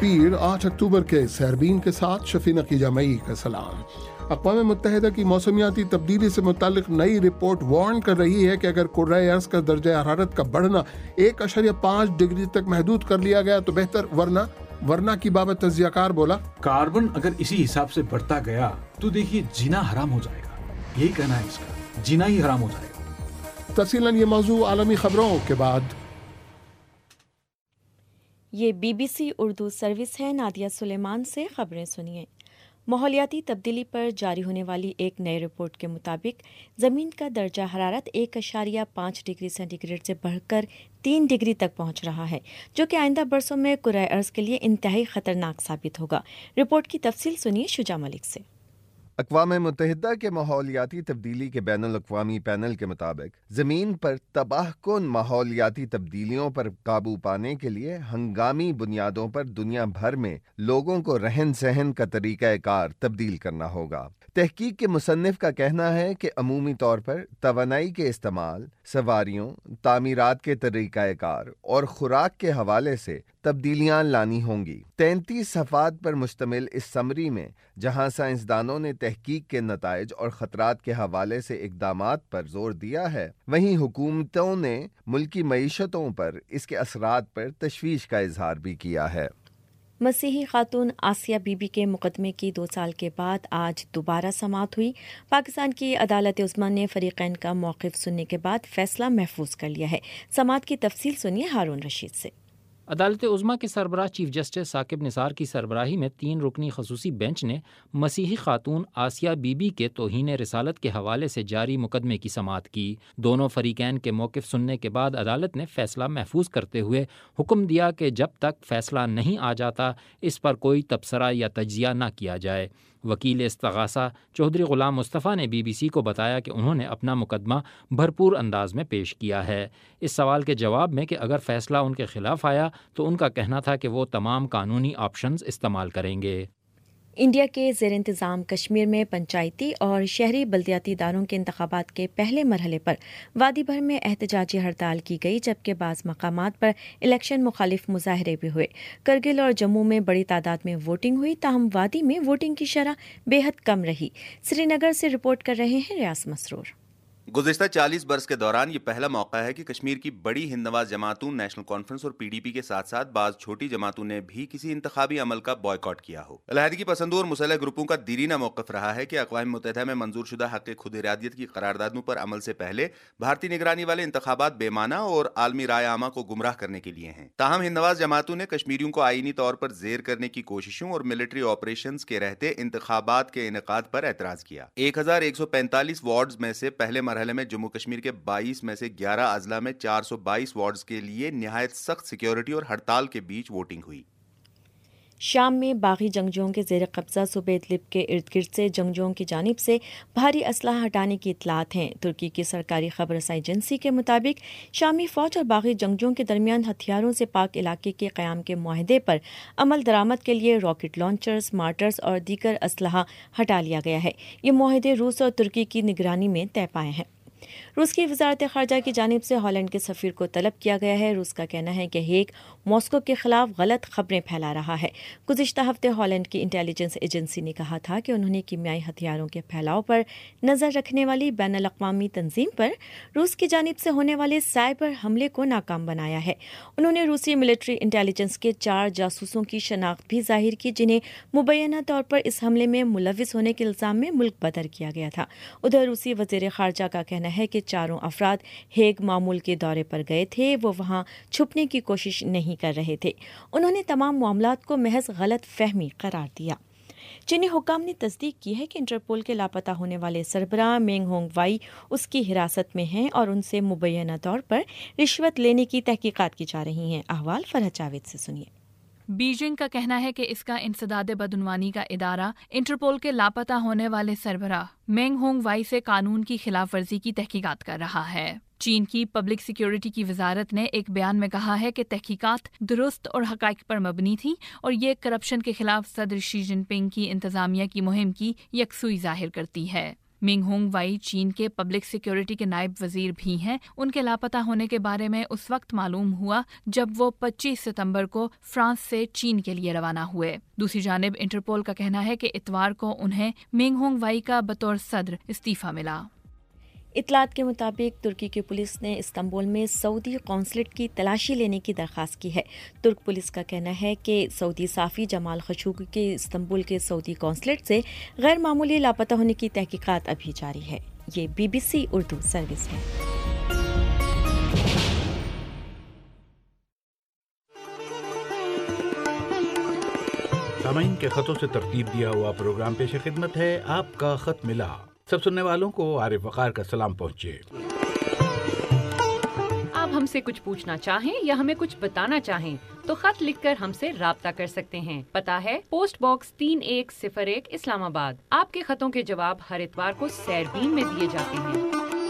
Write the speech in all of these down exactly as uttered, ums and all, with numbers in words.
پیر آٹھ اکتوبر کے سیربین کے ساتھ شفینہ کی جامعی کا سلام۔ اقوام متحدہ کی موسمیاتی تبدیلی سے متعلق نئی رپورٹ وارن کر رہی ہے کہ اگر کرۂ ارض کا درجہ حرارت کا بڑھنا ایک اشاریہ پانچ ڈگری تک محدود کر لیا گیا تو بہتر، ورنہ ورنہ کی بابت تجزیہ کار بولا کاربن اگر اسی حساب سے بڑھتا گیا تو دیکھیے جینا حرام ہو جائے گا، یہی کہنا ہے اس کا، جینا ہی حرام ہو جائے گا۔ تفصیلاً یہ موضوع عالمی خبروں کے بعد۔ یہ B B C Urdu service ہے، نادیہ سلیمان سے خبریں سنیے۔ ماحولیاتی تبدیلی پر جاری ہونے والی ایک نئے رپورٹ کے مطابق زمین کا درجہ حرارت ایک اشاریہ پانچ ڈگری سینٹی گریڈ سے بڑھ کر تین ڈگری تک پہنچ رہا ہے، جو کہ آئندہ برسوں میں کرۂ ارض کے لیے انتہائی خطرناک ثابت ہوگا۔ رپورٹ کی تفصیل سنیے شجاع ملک سے۔ اقوام متحدہ کے ماحولیاتی تبدیلی کے بین الاقوامی پینل کے مطابق زمین پر تباہ کن ماحولیاتی تبدیلیوں پر قابو پانے کے لیے ہنگامی بنیادوں پر دنیا بھر میں لوگوں کو رہن سہن کا طریقہ کار تبدیل کرنا ہوگا۔ تحقیق کے مصنف کا کہنا ہے کہ عمومی طور پر توانائی کے استعمال، سواریوں، تعمیرات کے طریقہ کار اور خوراک کے حوالے سے تبدیلیاں لانی ہوں گی۔ تینتیس صفحات پر مشتمل اس سمری میں جہاں سائنسدانوں نے تحقیق کے نتائج اور خطرات کے حوالے سے اقدامات پر زور دیا ہے، وہیں حکومتوں نے ملکی معیشتوں پر اس کے اثرات پر تشویش کا اظہار بھی کیا ہے۔ مسیحی خاتون آسیہ بی بی کے مقدمے کی دو سال کے بعد آج دوبارہ سماعت ہوئی۔ پاکستان کی عدالت عظمیٰ نے فریقین کا موقف سننے کے بعد فیصلہ محفوظ کر لیا ہے۔ سماعت کی تفصیل سنیے ہارون رشید سے۔ عدالت عظمیٰ کے سربراہ چیف جسٹس ثاقب نثار کی سربراہی میں تین رکنی خصوصی بینچ نے مسیحی خاتون آسیہ بی بی کے توہین رسالت کے حوالے سے جاری مقدمے کی سماعت کی۔ دونوں فریقین کے موقف سننے کے بعد عدالت نے فیصلہ محفوظ کرتے ہوئے حکم دیا کہ جب تک فیصلہ نہیں آ جاتا اس پر کوئی تبصرہ یا تجزیہ نہ کیا جائے۔ وکیل استغاثہ چودھری غلام مصطفیٰ نے بی بی سی کو بتایا کہ انہوں نے اپنا مقدمہ بھرپور انداز میں پیش کیا ہے۔ اس سوال کے جواب میں کہ اگر فیصلہ ان کے خلاف آیا تو ان کا کہنا تھا کہ وہ تمام قانونی آپشنز استعمال کریں گے۔ انڈیا کے زیر انتظام کشمیر میں پنچایتی اور شہری بلدیاتی اداروں کے انتخابات کے پہلے مرحلے پر وادی بھر میں احتجاجی ہڑتال کی گئی، جبکہ بعض مقامات پر الیکشن مخالف مظاہرے بھی ہوئے۔ کرگل اور جموں میں بڑی تعداد میں ووٹنگ ہوئی، تاہم وادی میں ووٹنگ کی شرح بے حد کم رہی۔ سری نگر سے رپورٹ کر رہے ہیں ریاض مسرور۔ گزشتہ چالیس برس کے دوران یہ پہلا موقع ہے کہ کشمیر کی بڑی ہند نواز جماعتوں نیشنل کانفرنس اور پی ڈی پی کے ساتھ ساتھ بعض چھوٹی جماعتوں نے بھی کسی انتخابی عمل کا بائیکاٹ کیا ہو۔ علیحدگی پسندوں اور مسلح گروپوں کا دیرینہ موقف رہا ہے کہ اقوام متحدہ میں منظور شدہ حق خود ارادیت کی قراردادوں پر عمل سے پہلے بھارتی نگرانی والے انتخابات بے معنی اور عالمی رائے عامہ کو گمراہ کرنے کے لیے ہیں۔ تاہم ہند نواز جماعتوں نے کشمیریوں کو آئینی طور پر زیر کرنے کی کوششوں اور ملٹری آپریشنز کے رہتے انتخابات کے انعقاد پر اعتراض کیا۔ ایک ہزار ایک سو پینتالیس وارڈز میں سے پہلے مرحلے میں جموں کشمیر کے بائیس میں سے گیارہ اضلاع میں چار سو بائیس وارڈز کے لیے نہایت سخت سیکیورٹی اور ہڑتال کے بیچ ووٹنگ ہوئی۔ شام میں باغی جنگجوؤں کے زیر قبضہ صوبہ ادلب کے ارد گرد سے جنگجوؤں کی جانب سے بھاری اسلحہ ہٹانے کی اطلاعات ہیں۔ ترکی کی سرکاری خبر رسائی ایجنسی کے مطابق شامی فوج اور باغی جنگجوؤں کے درمیان ہتھیاروں سے پاک علاقے کے قیام کے معاہدے پر عمل درآمد کے لیے راکٹ لانچرز، مارٹرز اور دیگر اسلحہ ہٹا لیا گیا ہے۔ یہ معاہدے روس اور ترکی کی نگرانی میں طے پائے ہیں۔ روس کی وزارت خارجہ کی جانب سے ہالینڈ کے سفیر کو طلب کیا گیا ہے۔ روس کا کہنا ہے کہ ہیگ ماسکو کے خلاف غلط خبریں پھیلا رہا ہے۔ گزشتہ ہفتے ہالینڈ کی انٹیلیجنس ایجنسی نے کہا تھا کہ انہوں نے کیمیائی ہتھیاروں کے پھیلاؤ پر نظر رکھنے والی بین الاقوامی تنظیم پر روس کی جانب سے ہونے والے سائبر حملے کو ناکام بنایا ہے۔ انہوں نے روسی ملٹری انٹیلیجنس کے چار جاسوسوں کی شناخت بھی ظاہر کی، جنہیں مبینہ طور پر اس حملے میں ملوث ہونے کے الزام میں ملک بدر کیا گیا تھا۔ ادھر روسی وزیر خارجہ کا کہنا ہے کہ چاروں افراد ہیگ معمول کے دورے پر گئے تھے، وہ وہاں چھپنے کی کوشش نہیں کر رہے تھے۔ انہوں نے تمام معاملات کو محض غلط فہمی قرار دیا۔ چینی حکام نے تصدیق کی ہے کہ انٹرپول کے لاپتہ ہونے والے سربراہ مینگ ہونگ وائی اس کی حراست میں ہیں اور ان سے مبینہ طور پر رشوت لینے کی تحقیقات کی جا رہی ہیں۔ احوال فرحت جاوید سے سنیے۔ بیجنگ کا کہنا ہے کہ اس کا انسداد بدعنوانی کا ادارہ انٹرپول کے لاپتہ ہونے والے سربراہ مینگ ہونگ وائی سے قانون کی خلاف ورزی کی تحقیقات کر رہا ہے۔ چین کی پبلک سیکیورٹی کی وزارت نے ایک بیان میں کہا ہے کہ تحقیقات درست اور حقائق پر مبنی تھی اور یہ کرپشن کے خلاف صدر شی جن پنگ کی انتظامیہ کی مہم کی یکسوئی ظاہر کرتی ہے۔ मिंग होंग वाई चीन के पब्लिक सिक्योरिटी के नायब वजीर भी हैं। उनके लापता होने के बारे में उस वक्त मालूम हुआ जब वो पच्चीस सितंबर को फ्रांस से चीन के लिए रवाना हुए। दूसरी जानिब इंटरपोल का कहना है कि इतवार को उन्हें मिंग होंग वाई का बतौर सदर इस्तीफा मिला। इतलात के मुताबिक तुर्की की पुलिस ने इस्तांबुल में सऊदी कौंसलेट की तलाशी लेने की दरख्वास्त की है। तुर्क पुलिस का कहना है कि सऊदी साफ़ी जमाल खशोगी के इस्तांबुल के सऊदी कौंसलेट से गैर मामूली लापता होने की तहकीकात अभी जारी है। ये बीबीसी उर्दू सर्विस है। सामाइन के खतों से तरतीब दिया हुआ प्रोग्राम पेश खिदमत है आपका खत मिला। सब सुनने वालों को आरिफ वकार का सलाम पहुँचे। आप हमसे कुछ पूछना चाहें या हमें कुछ बताना चाहें तो खत लिखकर हमसे राब्ता कर सकते हैं। पता है पोस्ट बॉक्स तीन एक सिफर एक इस्लामाबाद। आपके खतों के जवाब हर इतवार को सैरबीन में दिए जाते हैं।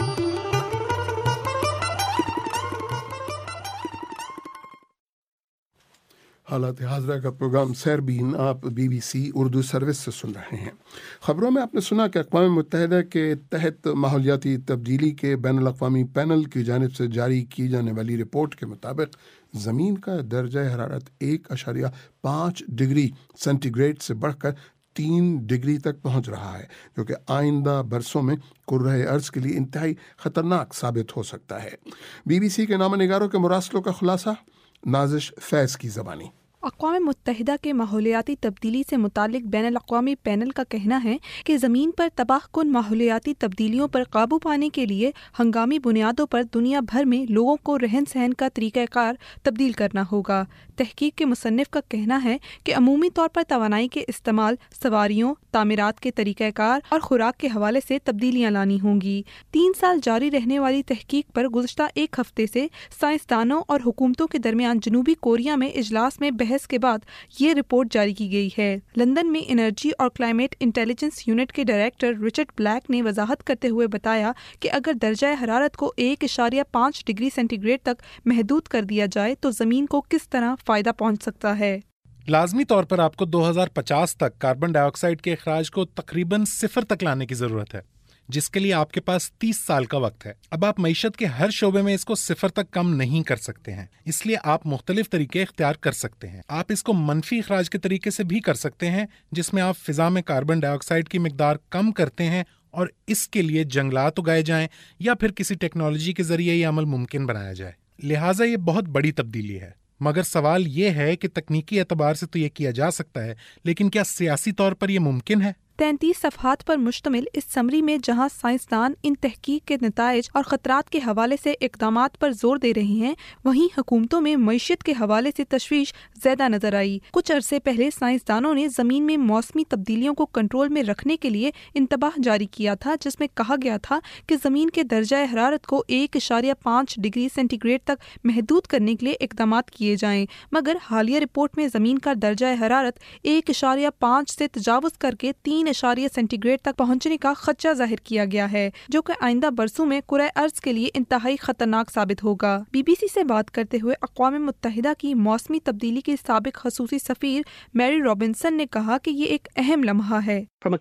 हालात हाजरा का प्रोग्राम सैरबीन आप बीबीसी उर्दू सर्विस से सुन रहे हैं। खबरों में आपने सुना कि अक़वाम मुत्तहिदा के तहत माहौलियाती तब्दीली के बैनुल अक़वामी पैनल की जानिब से जारी की जाने वाली रिपोर्ट के मुताबिक ज़मीन का दर्जा हरारत एक अशारिया पाँच डिग्री सेंटीग्रेड से बढ़कर तीन डिग्री तक पहुंच रहा है, जो कि आइंदा बरसों में कुर्रे अर्ज़ के लिए इंतहाई ख़तरनाक साबित हो सकता है। बीबीसी के नामा निगारों के मुरासलों का खुलासा नाजिश फैज़ की ज़बानी। अक़वाम मुत्तहिदा के माहौलियाती तब्दीली से मुतालिक बैनुल अक़वामी पैनल का कहना है कि ज़मीन पर तबाहकुन माहौलियाती तब्दीलियों पर काबू पाने के लिए हंगामी बुनियादों पर दुनिया भर में लोगों को रहन सहन का तरीक़ाकार तब्दील करना होगा। तहकीक के मुसन्निफ़ का कहना है कि अमूमी तौर पर तवानाई के इस्तेमाल, सवारियों, तामीरात के तरीक़ाकार और खुराक के हवाले से तब्दीलियाँ लानी होंगी। तीन साल जारी रहने वाली तहकीक पर गुज़श्ता एक हफ्ते से साइंसदानों और हुकूमतों के दरमियान जनूबी कोरिया में इजलास में बहस के बाद ये रिपोर्ट जारी की गई है। लंदन में एनर्जी और क्लाइमेट इंटेलिजेंस यूनिट के डायरेक्टर रिचर्ड ब्लैक ने वजाहत करते हुए बताया कि अगर दर्जा हरारत को एक इशारिया पाँच डिग्री सेंटीग्रेड तक महदूद कर दिया जाए तो ज़मीन को किस तरह फ़ायदा पहुँच सकता है। लाजमी तौर पर आपको दो हज़ार पचास तक कार्बन डाइऑक्साइड के अखराज को तकरीबन सिफर तक लाने की ज़रूरत है, जिसके लिए आपके पास तीस साल का वक्त है। अब आप मईशत के हर शोबे में इसको सिफर तक कम नहीं कर सकते हैं, इसलिए आप मुख्तलिफ तरीके इख्तियार कर सकते हैं। आप इसको मनफी अखराज के तरीके से भी कर सकते हैं, जिसमें आप फिजा में कार्बन डाइऑक्साइड की मिकदार कम करते हैं और इसके लिए जंगलात उगाए जाएं या फिर किसी टेक्नोलॉजी के जरिए ये अमल मुमकिन बनाया जाए। लिहाजा ये बहुत बड़ी तब्दीली है, मगर सवाल ये है कि तकनीकी एतबार से तो ये किया जा सकता है, लेकिन क्या सियासी तौर पर यह मुमकिन है? तैंतीस सफ़हात पर मुश्तमिल इस समरी में जहां साइंसदान इन तहकीक के नताइज और ख़तरात के हवाले से इक़दामात पर जोर दे रहे हैं, वहीं हुकूमतों में मईशत के हवाले से तशवीश ज़्यादा नजर आई। कुछ अरसे पहले साइंसदानों ने ज़मीन में मौसमी तब्दीलियों को कंट्रोल में रखने के लिए इंतबाह जारी किया था, जिसमें कहा गया था कि ज़मीन के दर्जा हरारत को एक इशारिया पाँच डिग्री सेंटीग्रेड तक महदूद करने के लिए इक़दामात किए जाएँ, मगर हालिया रिपोर्ट में ज़मीन का दर्जा हरारत एक इशारिया पाँच से तजावुज़ करके तीन इशारिया सेंटीग्रेड तक पहुंचने का खदशा जाहिर किया गया है, जो कि आइंदा बरसों में कुराए अर्ज के लिए इंतहाई खतरनाक साबित होगा। बीबीसी से बात करते हुए अक़वाम मुत्तहिदा की मौसमी तब्दीली की साबिक खसूसी सफ़ीर मैरी रॉबिन्सन ने कहा कि ये एक अहम लम्हा है।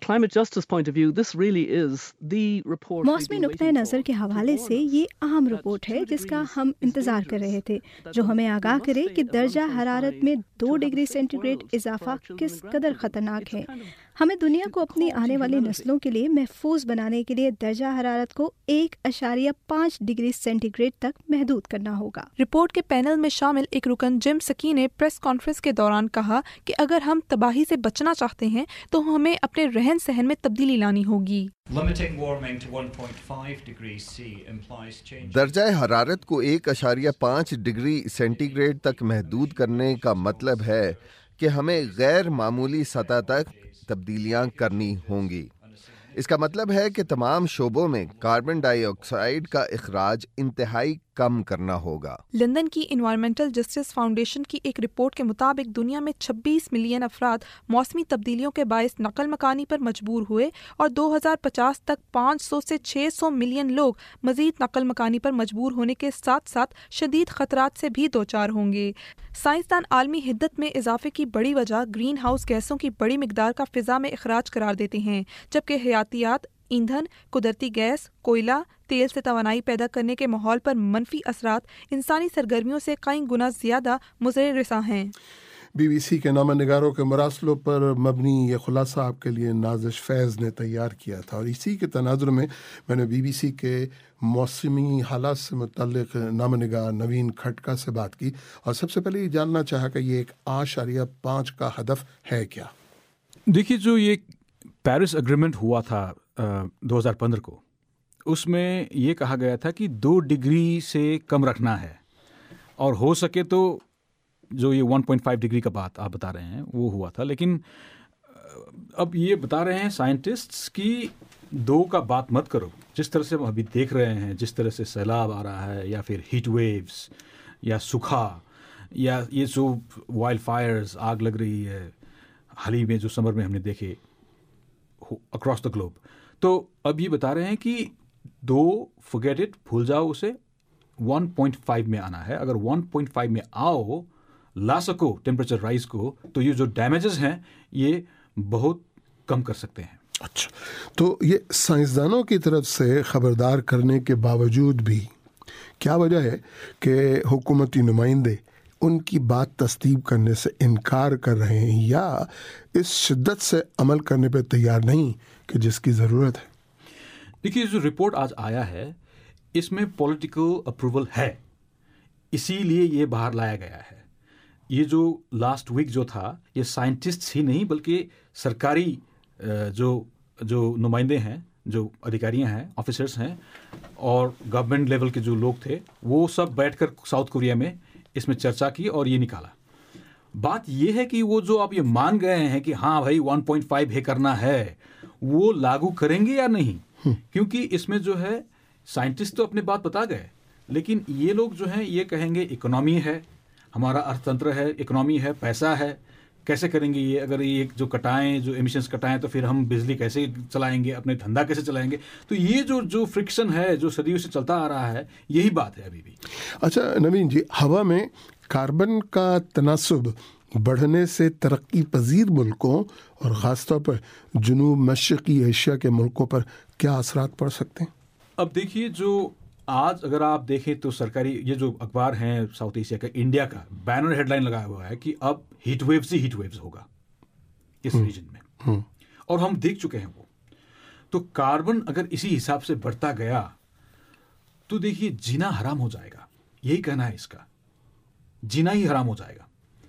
मौसमी नुक्ता नज़र के हवाले से ये अहम रिपोर्ट है जिसका हम इंतजार कर रहे थे, जो हमें आगाह करे कि दर्जा हरारत में दो डिग्री सेंटीग्रेड इजाफा किस कदर खतरनाक है। हमें दुनिया को अपनी आने वाली नस्लों के लिए महफूज बनाने के लिए दर्जा हरारत को एक अशारिया पाँच डिग्री सेंटीग्रेड तक महदूद करना होगा। रिपोर्ट के पैनल में शामिल एक रुकन जिम सकी ने प्रेस कॉन्फ्रेंस के दौरान कहा कि अगर हम तबाही से बचना चाहते हैं तो हमें अपने रहन सहन में तब्दीली लानी होगी। दर्जा हरारत को एक अशारिया पाँच डिग्री सेंटीग्रेड तक महदूद करने का मतलब है कि हमें गैर मामूली सतह तक तब्दीलियां करनी होंगी। इसका मतलब है कि तमाम शोबों में कार्बन डाइऑक्साइड का इखराज इंतहाई कम करना होगा। लंदन की इन्वायरमेंटल जस्टिस फाउंडेशन की एक रिपोर्ट के मुताबिक दुनिया में छब्बीस मिलियन अफराद मौसमी तब्दीलियों के बायस नकल मकानी पर मजबूर हुए और दो हज़ार पचास तक पाँच सौ से छह सौ मिलियन लोग मजीद नकल मकानी पर मजबूर होने के साथ साथ शदीद खतरात से भी दो चार होंगे। साइंसदान आलमी हिद्दत में इजाफे की बड़ी वजह ग्रीन हाउस गैसों की बड़ी मिकदार का फिजा में इखराज करार देते हैं, जबकि हयातियात ईंधन, कुदरती गैस, कोयला, तेल से तवानाई पैदा करने के माहौल पर मनफी असरात इंसानी सरगर्मियों से कई गुना ज्यादा मुज़र रसा हैं। बीबीसी के नामा निगारों के मरासलों पर मबनी ये खुलासा आपके लिए नाजिश फैज़ ने तैयार किया था, और इसी के तनाजुर में मैंने बीबीसी के मौसमी हालात से मुतल्लिक़ नामा निगार नवीन खटका से बात की, और सबसे पहले ये जानना चाहा कि ये एक आशारिया पाँच का हदफ है क्या। देखिए, जो ये पेरिस एग्रीमेंट हुआ था दो हज़ार पंद्रह को, उसमें ये कहा गया था कि दो डिग्री से कम रखना है, और हो सके तो जो ये एक पॉइंट पाँच डिग्री का बात आप बता रहे हैं वो हुआ था। लेकिन अब ये बता रहे हैं साइंटिस्ट्स कि दो का बात मत करो। जिस तरह से हम अभी देख रहे हैं, जिस तरह से सैलाब आ रहा है, या फिर हीट वेव्स, या सूखा, या ये जो वाइल्ड फायर्स, आग लग रही है हाल ही में जो समर में हमने देखे अक्रॉस द ग्लोब, तो अब ये बता रहे हैं कि दो फॉरगेट इट, भूल जाओ उसे, एक पॉइंट पाँच में आना है। अगर एक पॉइंट पाँच में आओ, ला सको टेम्परेचर राइज को, तो ये जो डैमेजेस हैं ये बहुत कम कर सकते हैं। अच्छा, तो ये साइंसदानों की तरफ से खबरदार करने के बावजूद भी क्या वजह है कि हुकूमती नुमाइंदे उनकी बात तस्दीक करने से इनकार कर रहे हैं, या इस शिद्दत से अमल करने पर तैयार नहीं कि जिसकी ज़रूरत है? देखिए, जो रिपोर्ट आज आया है इसमें पॉलिटिकल अप्रूवल है, इसीलिए ये बाहर लाया गया है। ये जो लास्ट वीक जो था, ये साइंटिस्ट्स ही नहीं बल्कि सरकारी जो जो नुमाइंदे हैं, जो अधिकारियां हैं, ऑफिसर्स हैं, और गवर्नमेंट लेवल के जो लोग थे, वो सब बैठकर साउथ कोरिया में इसमें चर्चा की और ये निकाला। बात ये है कि वो जो आप ये मान गए हैं कि हाँ भाई एक पॉइंट पाँच है करना है, वो लागू करेंगे या नहीं, क्योंकि इसमें जो है साइंटिस्ट तो अपनी बात बता गए, लेकिन ये लोग जो हैं ये कहेंगे इकोनॉमी है, हमारा अर्थतंत्र है, इकोनॉमी है, पैसा है, कैसे करेंगे ये? अगर ये जो कटाएं, जो एमिशंस कटाएं, तो फिर हम बिजली कैसे चलाएंगे, अपने धंधा कैसे चलाएंगे? तो ये जो जो फ्रिक्शन है, जो सदियों से चलता आ रहा है, यही बात है अभी भी। अच्छा नवीन जी, हवा में कार्बन का तनासुब बढ़ने से तरक्की पजीर मुल्कों और ख़ासतौर पर जुनूब मशरक़ी एशिया के मुल्कों पर क्या असरात पड़ सकते हैं? अब देखिए, जो आज अगर आप देखें तो सरकारी ये जो अखबार हैं साउथ एशिया का, इंडिया का बैनर हेडलाइन लगाया हुआ है कि अब हीट वेव्स ही हीट वेव्स होगा इस रीजन में, और हम देख चुके हैं वो। तो कार्बन अगर इसी हिसाब से बढ़ता गया तो देखिए जीना हराम हो जाएगा, यही कहना है इसका, जीना ही हराम हो जाएगा।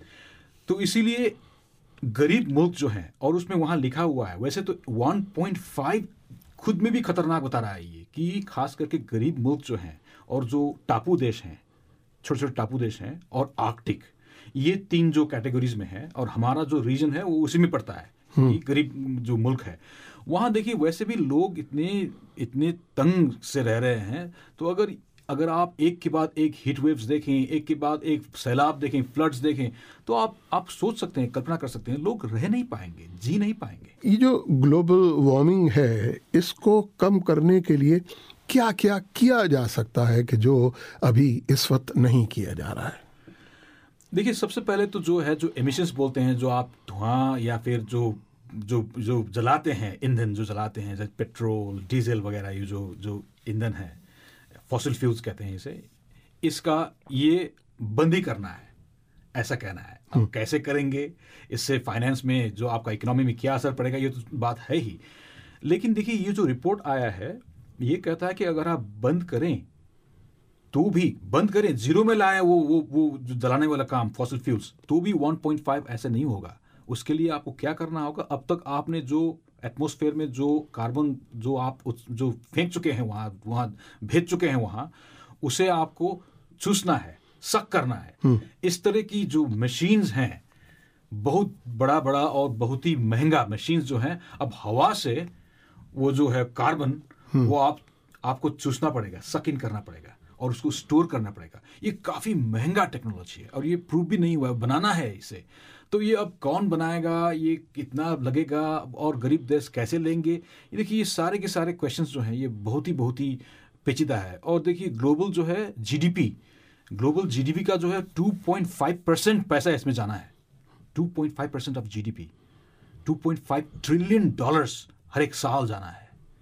तो इसीलिए गरीब मुल्क जो हैं, और उसमें वहां लिखा हुआ है, वैसे तो एक पॉइंट पाँच खुद में भी खतरनाक बता रहा है ये, कि खास करके गरीब मुल्क जो हैं और जो टापू देश हैं, छोटे छोटे टापू देश हैं, और आर्कटिक, ये तीन जो कैटेगरीज में है, और हमारा जो रीजन है वो उसी में पड़ता है, ये गरीब जो मुल्क है। वहाँ देखिए वैसे भी लोग इतने इतने तंग से रह रहे हैं, तो अगर अगर आप एक के बाद एक हीट वेव्स देखें, एक के बाद एक सैलाब देखें, फ्लड्स देखें, तो आप आप सोच सकते हैं, कल्पना कर सकते हैं, लोग रह नहीं पाएंगे, जी नहीं पाएंगे। ये जो ग्लोबल वार्मिंग है, इसको कम करने के लिए क्या क्या किया जा सकता है कि जो अभी इस वक्त नहीं किया जा रहा है? देखिए, सबसे पहले तो जो है, जो एमिशंस बोलते हैं, जो आप धुआं या फिर जो जो जो जलाते हैं, ईंधन जो जलाते हैं, जैसे पेट्रोल, डीजल वगैरह, ये जो जो ईंधन है, फॉसिल फ्यूल्स कहते हैं इसे, इसका ये बंदी करना है, ऐसा कहना है। अब कैसे करेंगे, इससे फाइनेंस में, जो आपका इकोनॉमी में क्या असर पड़ेगा, ये तो बात है ही। लेकिन देखिए, ये जो रिपोर्ट आया है ये कहता है कि अगर आप बंद करें तो भी बंद करें, जीरो में लाएं वो वो वो जो जलाने वाला काम, फॉसिल फ्यूल्स, तो भी एक पॉइंट पाँच ऐसे नहीं होगा। उसके लिए आपको क्या करना होगा, अब तक आपने जो एटमॉस्फेयर में जो कार्बन जो आप जो फेंक चुके हैं, वहाँ वहाँ भेज चुके हैं, वहाँ उसे आपको चूसना है, सक करना है। इस तरह की जो मशीन्स हैं, बहुत बड़ा बड़ा और बहुत ही महंगा मशीन्स जो हैं, अब हवा से वो जो है कार्बन, वो आप आपको चूसना पड़ेगा, सक इन करना पड़ेगा, और उसको स्टोर करना पड़ेगा। ये काफ़ी महंगा टेक्नोलॉजी है, और ये प्रूव भी नहीं हुआ, बनाना है इसे। तो ये अब कौन बनाएगा, ये कितना लगेगा, और गरीब देश कैसे लेंगे? ये देखिए, ये सारे के सारे क्वेश्चंस जो हैं, ये बहुत ही बहुत ही पेचीदा है। और देखिए, ग्लोबल जो है जीडीपी, ग्लोबल जीडीपी का जो है टू पॉइंट फाइव परसेंट पैसा इसमें जाना है, two point five percent of GDP, two point five trillion dollars हर एक साल जाना है।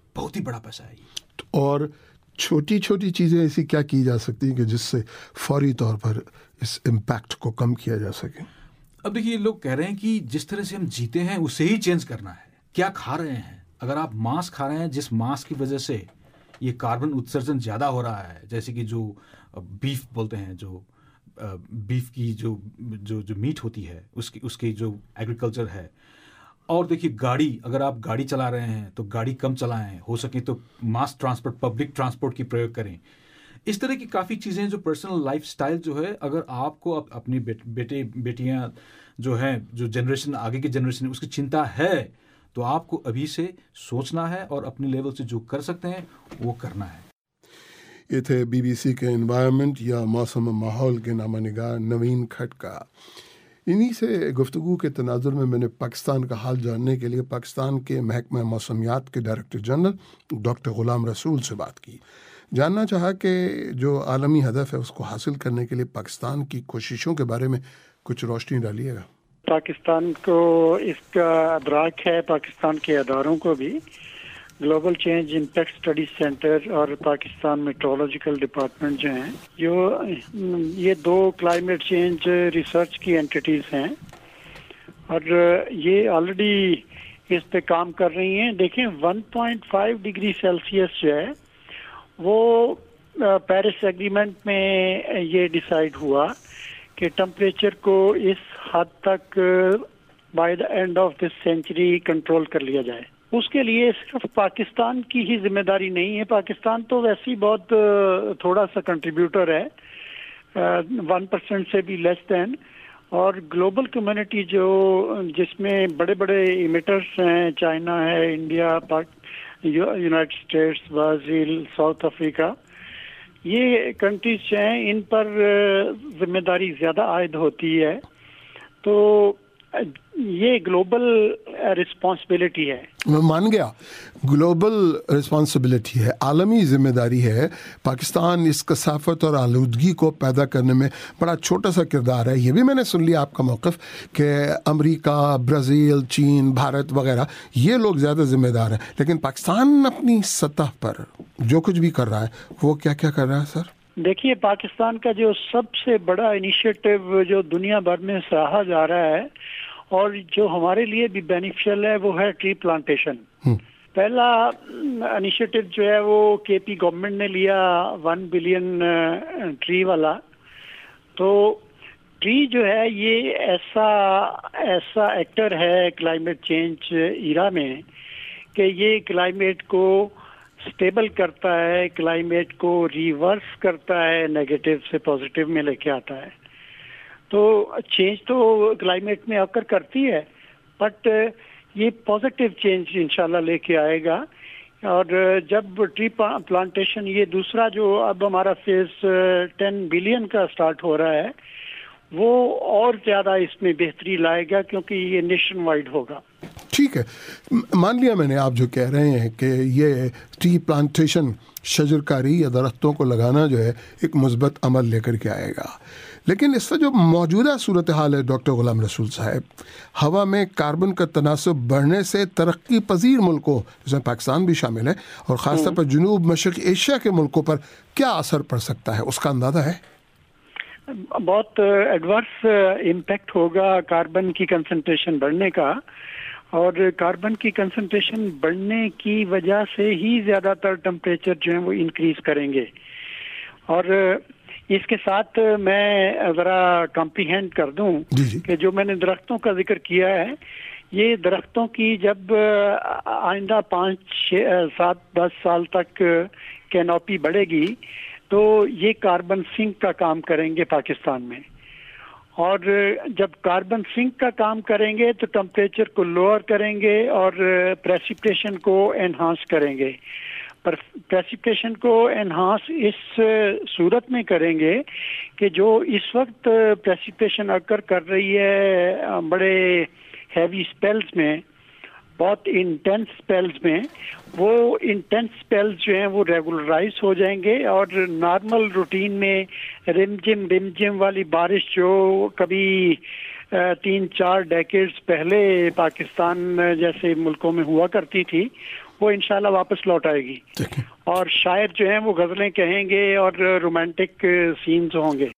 بہت ہی بڑا پیسہ ہے. اور چھوٹی چھوٹی چیزیں ایسی کیا کی جا سکتی ہیں کہ جس سے فوری طور پر اس امپیکٹ کو کم کیا جا سکے؟ اب دیکھیے لوگ کہہ رہے ہیں کہ جس طرح سے ہم جیتے ہیں اسے ہی چینج کرنا ہے. کیا کھا رہے ہیں؟ اگر آپ ماس کھا رہے ہیں جس ماس کی وجہ سے یہ کاربن اتسرجن زیادہ ہو رہا ہے, جیسے کہ جو بیف بولتے ہیں, جو بیف کی جو جو جو میٹ ہوتی ہے اس کی اس کی جو ایگریکلچر ہے. اور دیکھیے گاڑی, اگر آپ گاڑی چلا رہے ہیں تو گاڑی کم چلائیں, ہو سکے تو ماس ٹرانسپورٹ, پبلک ٹرانسپورٹ کی پریوگ کریں. اس طرح کی کافی چیزیں جو پرسنل لائف سٹائل جو ہے, اگر آپ کو اپنی بیٹے بیٹیاں جو ہیں, جو جنریشن آگے کی جنریشن اس کی چنتا ہے, تو آپ کو ابھی سے سوچنا ہے اور اپنے لیول سے جو کر سکتے ہیں وہ کرنا ہے. یہ تھے بی بی سی کے انوائرمنٹ یا موسم و ماحول کے نامہ نگار نوین کھٹکا. انہی سے گفتگو کے تناظر میں میں نے پاکستان کا حال جاننے کے لیے پاکستان کے محکمہ موسمیات کے ڈائریکٹر جنرل ڈاکٹر غلام رسول سے بات کی. جاننا چاہا کہ جو عالمی ہدف ہے اس کو حاصل کرنے کے لیے پاکستان کی کوششوں کے بارے میں کچھ روشنی ڈالیے گا. پاکستان کو اس کا ادراک ہے, پاکستان کے اداروں کو بھی. Global change impact study centre اور پاکستان میٹرولوجیکل ڈپارٹمنٹ جو ہیں, جو یہ دو کلائمیٹ چینج ریسرچ کی اینٹیٹیز ہیں اور یہ آلریڈی اس پہ کام کر رہی ہیں. دیکھیں one point five degree Celsius جو ہے وہ پیرس ایگریمنٹ میں یہ ڈیسائیڈ ہوا کہ ٹمپریچر کو اس حد تک by the end of this century control کر لیا جائے. اس کے لیے صرف پاکستان کی ہی ذمہ داری نہیں ہے. پاکستان تو ویسے ہی بہت تھوڑا سا کنٹریبیوٹر ہے, ون پرسینٹ سے بھی لیس دین. اور گلوبل کمیونٹی جو جس میں بڑے بڑے ایمیٹرس ہیں, چائنا ہے, India, United States, Brazil, South Africa, یہ کنٹریز ہیں, ان پر ذمہ داری زیادہ عائد ہوتی ہے. تو یہ گلوبل رسپانسبلٹی ہے. میں مان گیا, گلوبل رسپانسبلٹی ہے, عالمی ذمہ داری ہے. پاکستان اس کثافت اور آلودگی کو پیدا کرنے میں بڑا چھوٹا سا کردار ہے. یہ بھی میں نے سن لیا آپ کا موقف کہ امریکہ, برازیل, چین, بھارت وغیرہ یہ لوگ زیادہ ذمہ دار ہیں, لیکن پاکستان اپنی سطح پر جو کچھ بھی کر رہا ہے وہ کیا کیا کر رہا ہے سر؟ دیکھیے پاکستان کا جو سب سے بڑا انیشیٹو جو دنیا بھر میں سراہا جا رہا ہے اور جو ہمارے لیے بھی بینیفیشل ہے وہ ہے ٹری پلانٹیشن. پہلا انیشیٹو جو ہے وہ کے پی گورنمنٹ نے لیا ون بلین ٹری والا. تو ٹری جو ہے یہ ایسا ایسا ایکٹر ہے کلائمیٹ چینج ایرا میں کہ یہ کلائمیٹ کو سٹیبل کرتا ہے, کلائمیٹ کو ریورس کرتا ہے, نیگیٹو سے پازیٹیو میں لے کے آتا ہے. تو چینج تو کلائمیٹ میں آ کر کرتی ہے, بٹ یہ پازیٹیو چینج انشاءاللہ لے کے آئے گا. اور جب ٹری پلانٹیشن یہ دوسرا جو اب ہمارا فیز ٹین بلین کا سٹارٹ ہو رہا ہے وہ اور زیادہ اس میں بہتری لائے گا کیونکہ یہ نیشن وائڈ ہوگا. ٹھیک ہے, مان لیا میں نے آپ جو کہہ رہے ہیں کہ یہ ٹری پلانٹیشن, شجر کاری یا درختوں کو لگانا جو ہے ایک مثبت عمل لے کر کے آئے گا, لیکن اس سے جو موجودہ صورتحال ہے ڈاکٹر غلام رسول صاحب, ہوا میں کاربن کا تناسب بڑھنے سے ترقی پذیر ملکوں جس میں پاکستان بھی شامل ہے اور خاص طور پر جنوب مشرق ایشیا کے ملکوں پر کیا اثر پڑ سکتا ہے, اس کا اندازہ ہے؟ بہت ایڈورس امپیکٹ ہوگا کاربن کی کنسنٹریشن بڑھنے کا, اور کاربن کی کنسنٹریشن بڑھنے کی وجہ سے ہی زیادہ تر ٹمپریچر جو ہیں وہ انکریز کریں گے. اور اس کے ساتھ میں ذرا کمپریہینڈ کر دوں کہ جو میں نے درختوں کا ذکر کیا ہے, یہ درختوں کی جب آئندہ پانچ سات دس سال تک کینوپی بڑھے گی تو یہ کاربن سنک کا کام کریں گے پاکستان میں, اور جب کاربن سنک کا کام کریں گے تو ٹمپریچر کو لوور کریں گے اور پریسیپیٹیشن کو انہانس کریں گے. پر پریسیپیٹیشن کو انہانس اس صورت میں کریں گے کہ جو اس وقت پریسیپیٹیشن اکر کر رہی ہے بڑے ہیوی سپیلز میں, بہت انٹینس سپیلز میں, وہ انٹینس سپیلز جو ہیں وہ ریگولرائز ہو جائیں گے اور نارمل روٹین میں رم جم رم جم والی بارش جو کبھی تین چار ڈیکیڈز پہلے پاکستان جیسے ملکوں میں ہوا کرتی تھی وہ انشاءاللہ واپس لوٹ آئے گی، اور شاعر جو ہیں وہ غزلیں کہیں گے اور رومانٹک سینز ہوں گے۔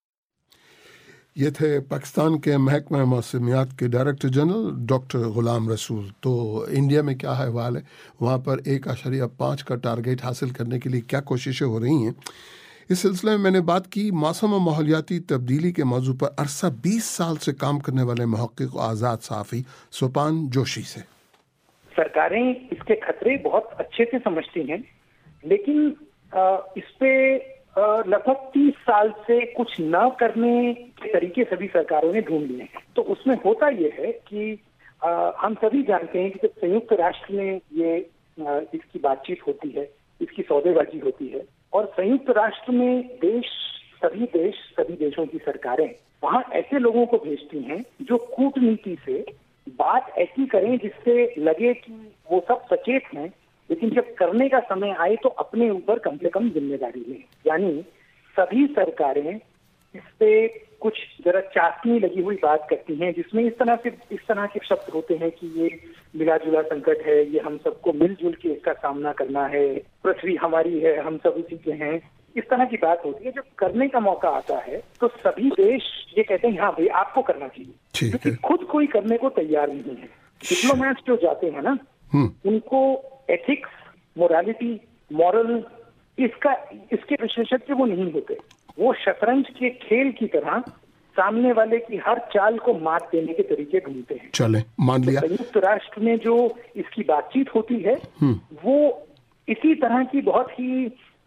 یہ تھے پاکستان کے محکمہ موسمیات کے ڈائریکٹر جنرل ڈاکٹر غلام رسول۔ تو انڈیا میں کیا حوال ہے، وہاں پر ایک اشاریہ پانچ کا ٹارگیٹ حاصل کرنے کے لیے کیا کوششیں ہو رہی ہیں، اس سلسلے میں میں نے بات کی موسم و ماحولیاتی تبدیلی کے موضوع پر عرصہ بیس سال سے کام کرنے والے محقق و آزاد صحافی سوپان جوشی سے۔ سرکاریں اس کے خطرے بہت اچھے سے سمجھتی ہیں، لیکن اس پہ لگ بھگ تیس سال سے کچھ نہ کرنے کے طریقے سبھی سرکاروں نے ڈھونڈ لیے ہیں۔ تو اس میں ہوتا یہ ہے کہ ہم سبھی جانتے ہیں کہ جب سنیکت راشٹر میں یہ اس کی بات چیت ہوتی ہے، اس کی سودے بازی ہوتی ہے، اور سنیکت راشٹر میں دیش سبھی دیش سبھی دیشوں کی سرکاریں وہاں ایسے لوگوں کو بھیجتی ہیں جو کورٹنیتی سے بات ایسی کریں جس سے لگے کہ وہ سب سچیت ہیں، لیکن جب کرنے کا سمے آئے تو اپنے اوپر کم سے کم ذمہ داری لیں۔ یعنی سبھی سرکاریں اس پہ کچھ ذرا چاشنی لگی ہوئی بات کرتی ہیں، جس میں اس طرح سے اس طرح کے شبد ہوتے ہیں کہ یہ ملا جلا سنکٹ ہے، یہ ہم سب کو مل جل کے اس کا سامنا کرنا ہے، پرتھوی ہماری ہے، ہم سب اسی کے ہیں، اس طرح کی بات ہوتی ہے۔ جب کرنے کا موقع آتا ہے تو سبھی دیش یہ کہتے ہیں ہاں بھائی آپ کو کرنا چاہیے، کیونکہ خود کوئی کرنے کو تیار نہیں ہے۔ ڈپلومیٹس جو جاتے ہیں نا، ان کو ایتھکس، مورالیٹی، مورل اس کا اس کے وشیشجঞ وہ نہیں ہوتے، وہ شطرنج کے کھیل کی طرح سامنے والے کی ہر چال کو مات دینے کے طریقے ڈھونڈتے ہیں۔ چلے مان لیا سنیکت راشٹر میں جو اس کی بات چیت ہوتی ہے وہ اسی طرح کی بہت ہی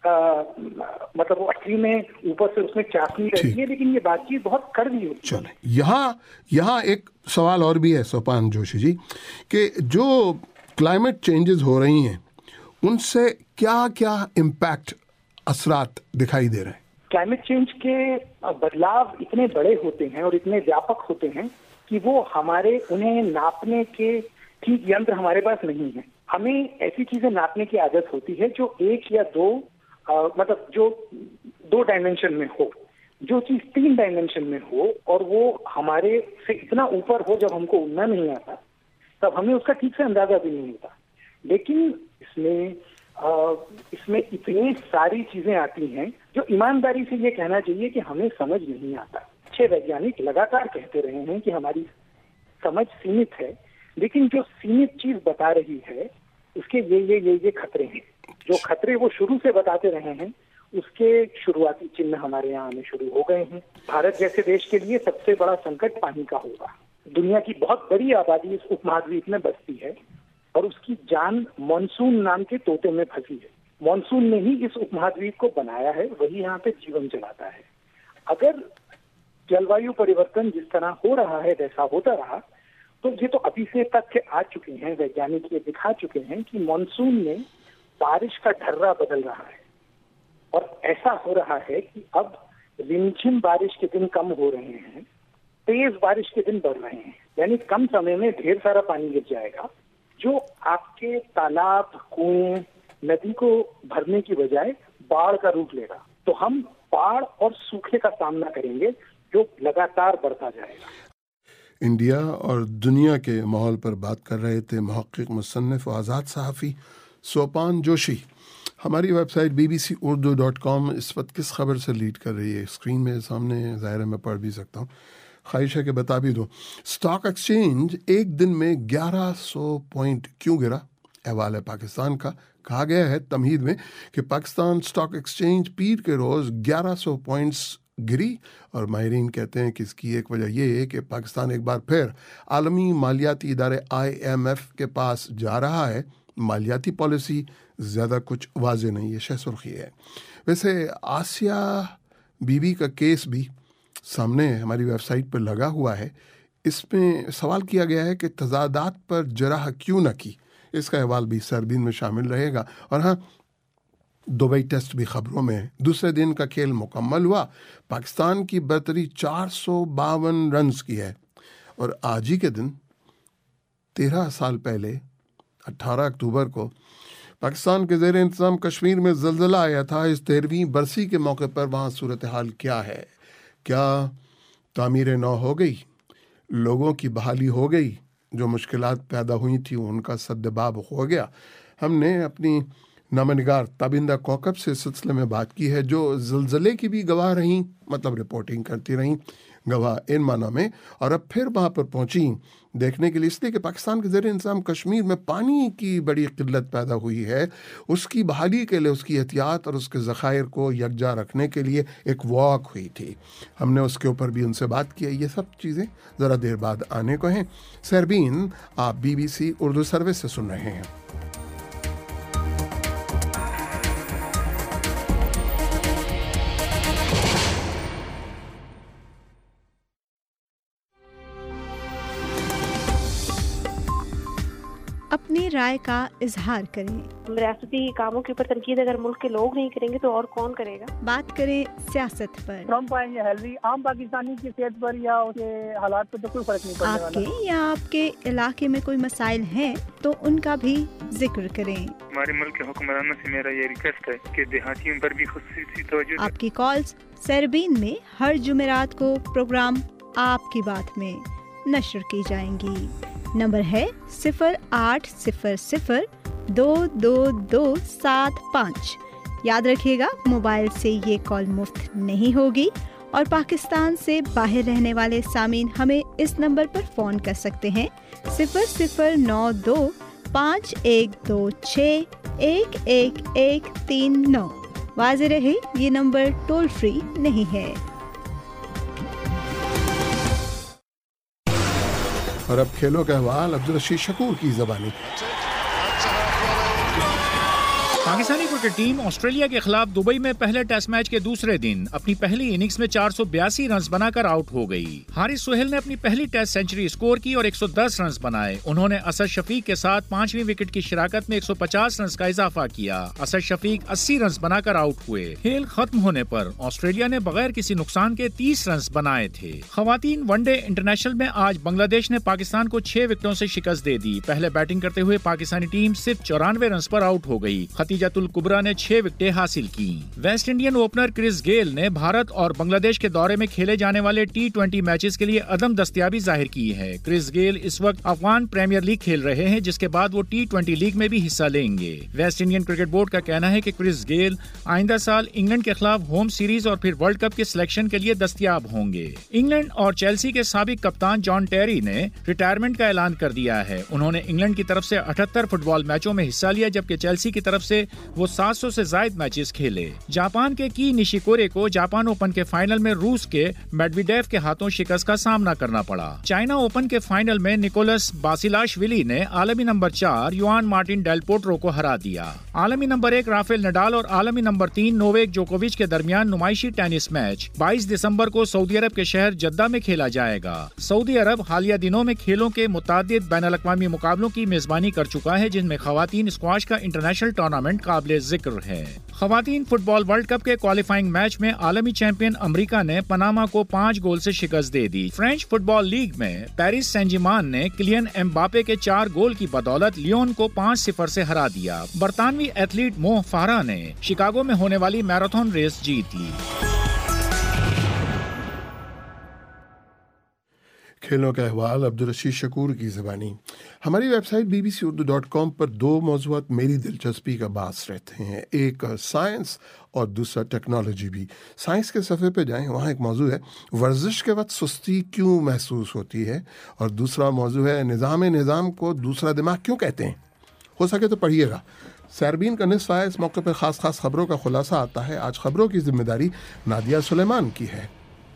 مطلب وہ اٹھری میں اوپر سے اس میں چاشنی رہتی ہے، لیکن یہ بات چیت بہت کڑوی ہوتی ہے۔ چلے یہاں یہاں ایک سوال اور بھی ہے سوپان جوشی جی، کہ جو کلائمیٹ چینجز ہو رہی ہیں ان سے کیا کیا امپیکٹ اثرات دکھائی دے رہے ہیں؟ کلائمیٹ چینج کے بدلاؤ اتنے بڑے ہوتے ہیں اور اتنے ویاپک ہوتے ہیں کہ وہ ہمارے انہیں ناپنے کے ٹھیک ینتر ہمارے پاس نہیں ہے۔ ہمیں ایسی چیزیں ناپنے کی عادت ہوتی ہے جو ایک یا دو مطلب جو دو ڈائمینشن میں ہو، جو چیز تین ڈائمینشن میں ہو اور وہ ہمارے سے اتنا اوپر ہو، جب ہم کو اڑنا نہیں آتا تب ہمیں اس کا ٹھیک سے اندازہ بھی نہیں ہوتا۔ لیکن اس میں اس میں اتنی ساری چیزیں آتی ہیں جو ایمانداری سے یہ کہنا چاہیے کہ ہمیں سمجھ نہیں آتا۔ اچھے ویگیانک لگاتار کہتے رہے ہیں کہ ہماری سمجھ سیمت ہے، لیکن جو سیمت چیز بتا رہی ہے اس کے یہ یہ یہ یہ خطرے ہیں۔ جو خطرے وہ شروع سے بتاتے رہے ہیں اس کے شروعاتی چنہ ہمارے یہاں آنے شروع ہو گئے ہیں۔ بھارت جیسے دیش کے لیے سب سے بڑا سنکٹ پانی کا ہوگا۔ دنیا کی بہت بڑی آبادی اس اپ مہادویپ میں بستی ہے اور اس کی جان مانسون نام کے طوطے میں پھنسی ہے۔ مانسون نے ہی اس اپ مہادویپ کو بنایا ہے، وہی یہاں پہ جیون چلاتا ہے۔ اگر جلوایو پریورتن جس طرح ہو رہا ہے ویسا ہوتا رہا تو یہ تو ابھی سے تک آ چکے ہیں، ویگیانک یہ دکھا چکے ہیں کہ مانسون میں بارش کا ڈھرا بدل رہا ہے، اور ایسا ہو رہا ہے کہ اب رمجھم بارش کے دن کم ہو رہے ہیں، تیز بارش کے دن بڑھ رہے ہیں۔ یعنی کم سمے میں ڈھیر سارا پانی گر جائے گا جو آپ کے تالاب، کنویں، ندی کو بھرنے کی بجائے باڑھ کا روپ لے گا۔ تو ہم باڑھ اور سوکھے کا سامنا کریں گے جو لگاتار بڑھتا جائے گا۔ انڈیا اور دنیا کے ماحول پر بات کر رہے تھے محقق، مصنف و آزاد صحافی سوپان جوشی۔ ہماری website B B C Urdu dot com اس وقت کس خبر سے لیڈ کر رہی ہے؟ اسکرین میں سامنے ظاہر ہے، میں پڑھ بھی سکتا ہوں، خواہش ہے کہ بتا بھی دوں۔ اسٹاک ایکسچینج ایک دن میں گیارہ سو پوائنٹ کیوں گرا؟ احوال ہے پاکستان کا۔ کہا گیا ہے تمہید میں کہ پاکستان اسٹاک ایکسچینج پیر کے روز گیارہ سو پوائنٹس گری، اور ماہرین کہتے ہیں کہ اس کی ایک وجہ یہ ہے کہ پاکستان ایک بار پھر عالمی مالیاتی ادارے آئی ایم ایف کے پاس جا رہا ہے۔ مالیاتی پالیسی زیادہ کچھ واضح نہیں ہے، شہ سرخی ہے۔ ویسے آسیہ بی بی کا کیس بھی سامنے ہماری ویب سائٹ پر لگا ہوا ہے۔ اس میں سوال کیا گیا ہے کہ تضادات پر جرح کیوں نہ کی؟ اس کا احوال بھی سردین میں شامل رہے گا۔ اور ہاں، دبئی ٹیسٹ بھی خبروں میں ہے۔ دوسرے دن کا کھیل مکمل ہوا، پاکستان کی برتری چار سو باون رنز کی ہے، اور آج ہی کے دن تیرہ سال پہلے اٹھارہ اکتوبر کو پاکستان کے زیر انتظام کشمیر میں زلزلہ آیا تھا۔ اس تیرہویں برسی کے موقع پر وہاں صورتحال کیا ہے؟ کیا تعمیر نو ہو گئی؟ لوگوں کی بحالی ہو گئی؟ جو مشکلات پیدا ہوئی تھیں ان کا سدباب ہو گیا. ہم نے اپنی نامہ تابندہ کوکب سے اس سلسلے میں بات کی ہے جو زلزلے کی بھی گواہ رہیں, مطلب رپورٹنگ کرتی رہیں, گواہ ان معنی میں, اور اب پھر وہاں پر پہنچی دیکھنے کے لیے اس لیے کہ پاکستان کے زیر انتظام کشمیر میں پانی کی بڑی قلت پیدا ہوئی ہے. اس کی بحالی کے لیے, اس کی احتیاط اور اس کے ذخائر کو یکجا رکھنے کے لیے ایک واک ہوئی تھی. ہم نے اس کے اوپر بھی ان سے بات کی ہے. یہ سب چیزیں ذرا دیر بعد آنے کو ہیں. سہربین, آپ B B C Urdu service سے سن رہے ہیں. اپنی رائے کا اظہار کریں. ریاستی کاموں کے اوپر تنقید اگر ملک کے لوگ نہیں کریں گے تو اور کون کرے گا؟ بات کریں سیاست پر. ٹرمپ آئیں یا ہیلری, عام پاکستانی کی صحت پر یا اس کے حالات پر تو کوئی فرق نہیں پڑنے والا. آپ کے یا آپ کے علاقے میں کوئی مسائل ہیں تو ان کا بھی ذکر کریں. ہمارے ملک کے حکمرانوں سے میرا یہ ریکویسٹ ہے کہ دیہاتیوں پر بھی خصوصی توجہ. آپ کی کالز سہربین میں ہر جمعرات کو پروگرام آپ کی بات میں نشر کی جائیں گی. نمبر ہے صفر آٹھ صفر صفر دو دو دو سات پانچ. یاد رکھیے گا موبائل سے یہ کال مفت نہیں ہوگی اور پاکستان سے باہر رہنے والے سامعین ہمیں اس نمبر پر فون کر سکتے ہیں صفر صفر نو دو پانچ ایک دو چھ ایک ایک ایک تین نو. واضح رہے یہ نمبر ٹول فری نہیں ہے. اور اب کھیلوں کا احوال عبدالرشید شکور کی زبانی. پاکستانی کرکٹ ٹیم آسٹریلیا کے خلاف دبئی میں پہلے ٹیسٹ میچ کے دوسرے دن اپنی پہلی اننگز میں چار سو بیاسی رنز بنا کر آؤٹ ہو گئی. حارث سہیل نے اپنی پہلی ٹیسٹ سینچری اسکور کی اور ایک سو دس رنز بنائے. انہوں نے اسد شفیق کے ساتھ پانچویں وکٹ کی شراکت میں ایک سو پچاس رنز کا اضافہ کیا. اسد شفیق اسی رنز بنا کر آؤٹ ہوئے. کھیل ختم ہونے پر آسٹریلیا نے بغیر کسی نقصان کے تیس رنز بنائے تھے. خواتین ون ڈے انٹرنیشنل میں آج بنگلہ دیش نے پاکستان کو چھ وکٹوں سے شکست دے دی. پہلے بیٹنگ کرتے ہوئے پاکستانی ٹیم صرف چورانوے رنز پر آؤٹ ہو گئی. ختیجۃ الکبریٰ نے چھ وکٹیں حاصل کی. West Indian opener Chris Gayle نے بھارت اور بنگلہ دیش کے دورے میں کھیلے جانے والے ٹی ٹوینٹی میچز کے لیے عدم دستیابی ظاہر کی ہے. کرس گیل اس وقت افغان پریمیئر لیگ کھیل رہے ہیں جس کے بعد وہ ٹی ٹوینٹی لیگ میں بھی حصہ لیں گے. ویسٹ انڈین کرکٹ بورڈ کا کہنا ہے کہ کرس گیل آئندہ سال انگلینڈ کے خلاف ہوم سیریز اور پھر ورلڈ کپ کے سلیکشن کے لیے دستیاب ہوں گے. انگلینڈ اور چیلسی کے سابق کپتان جان ٹیری نے ریٹائرمنٹ کا اعلان کر دیا ہے. انہوں نے انگلینڈ کی طرف سے اٹھہتر فٹ بال میچوں میں حصہ لیا جبکہ چیلسی کی طرف سے وہ سات سو سے زائد میچز کھیلے. جاپان کے کی نشیکورے کو جاپان اوپن کے فائنل میں روس کے میڈویڈیف کے ہاتھوں شکست کا سامنا کرنا پڑا. چائنا اوپن کے فائنل میں نکولس باسیلاشویلی نے عالمی نمبر چار یوان مارٹن ڈیل پوٹرو کو ہرا دیا. عالمی نمبر ایک رافیل نڈال اور عالمی نمبر تین نوویک جوکووچ کے درمیان نمائشی ٹینس میچ بائیس دسمبر کو سعودی عرب کے شہر جدہ میں کھیلا جائے گا. سعودی عرب حالیہ دنوں میں کھیلوں کے متعدد بین الاقوامی مقابلوں کی میزبانی کر چکا ہے جن میں خواتین اسکواش کا انٹرنیشنل ٹورنامنٹ قابل ذکر ہے. خواتین فٹ بال ورلڈ کپ کے کوالیفائنگ میچ میں عالمی چیمپئن امریکہ نے پاناما کو پانچ گول سے شکست دے دی. فرینچ فٹ بال لیگ میں پیرس سین جرمین نے کلین امباپے کے چار گول کی بدولت لیون کو پانچ صفر سے ہرا دیا. برطانوی ایتھلیٹ مو فارا نے شکاگو میں ہونے والی میراتھن ریس جیت لی. کھیلوں کا احوال عبدالرشید شکور کی زبانی. ہماری website B B C Urdu dot com پر دو موضوعات میری دلچسپی کا باعث رہتے ہیں. ایک سائنس اور دوسرا ٹیکنالوجی بھی. سائنس کے صفحے پہ جائیں, وہاں ایک موضوع ہے ورزش کے وقت سستی کیوں محسوس ہوتی ہے, اور دوسرا موضوع ہے نظام نظام کو دوسرا دماغ کیوں کہتے ہیں. ہو سکے تو پڑھیے گا. سہربین کا نصف ہے. اس موقع پہ خاص خاص خبروں کا خلاصہ آتا ہے. آج خبروں کی ذمہ داری نادیہ سلیمان کی ہے.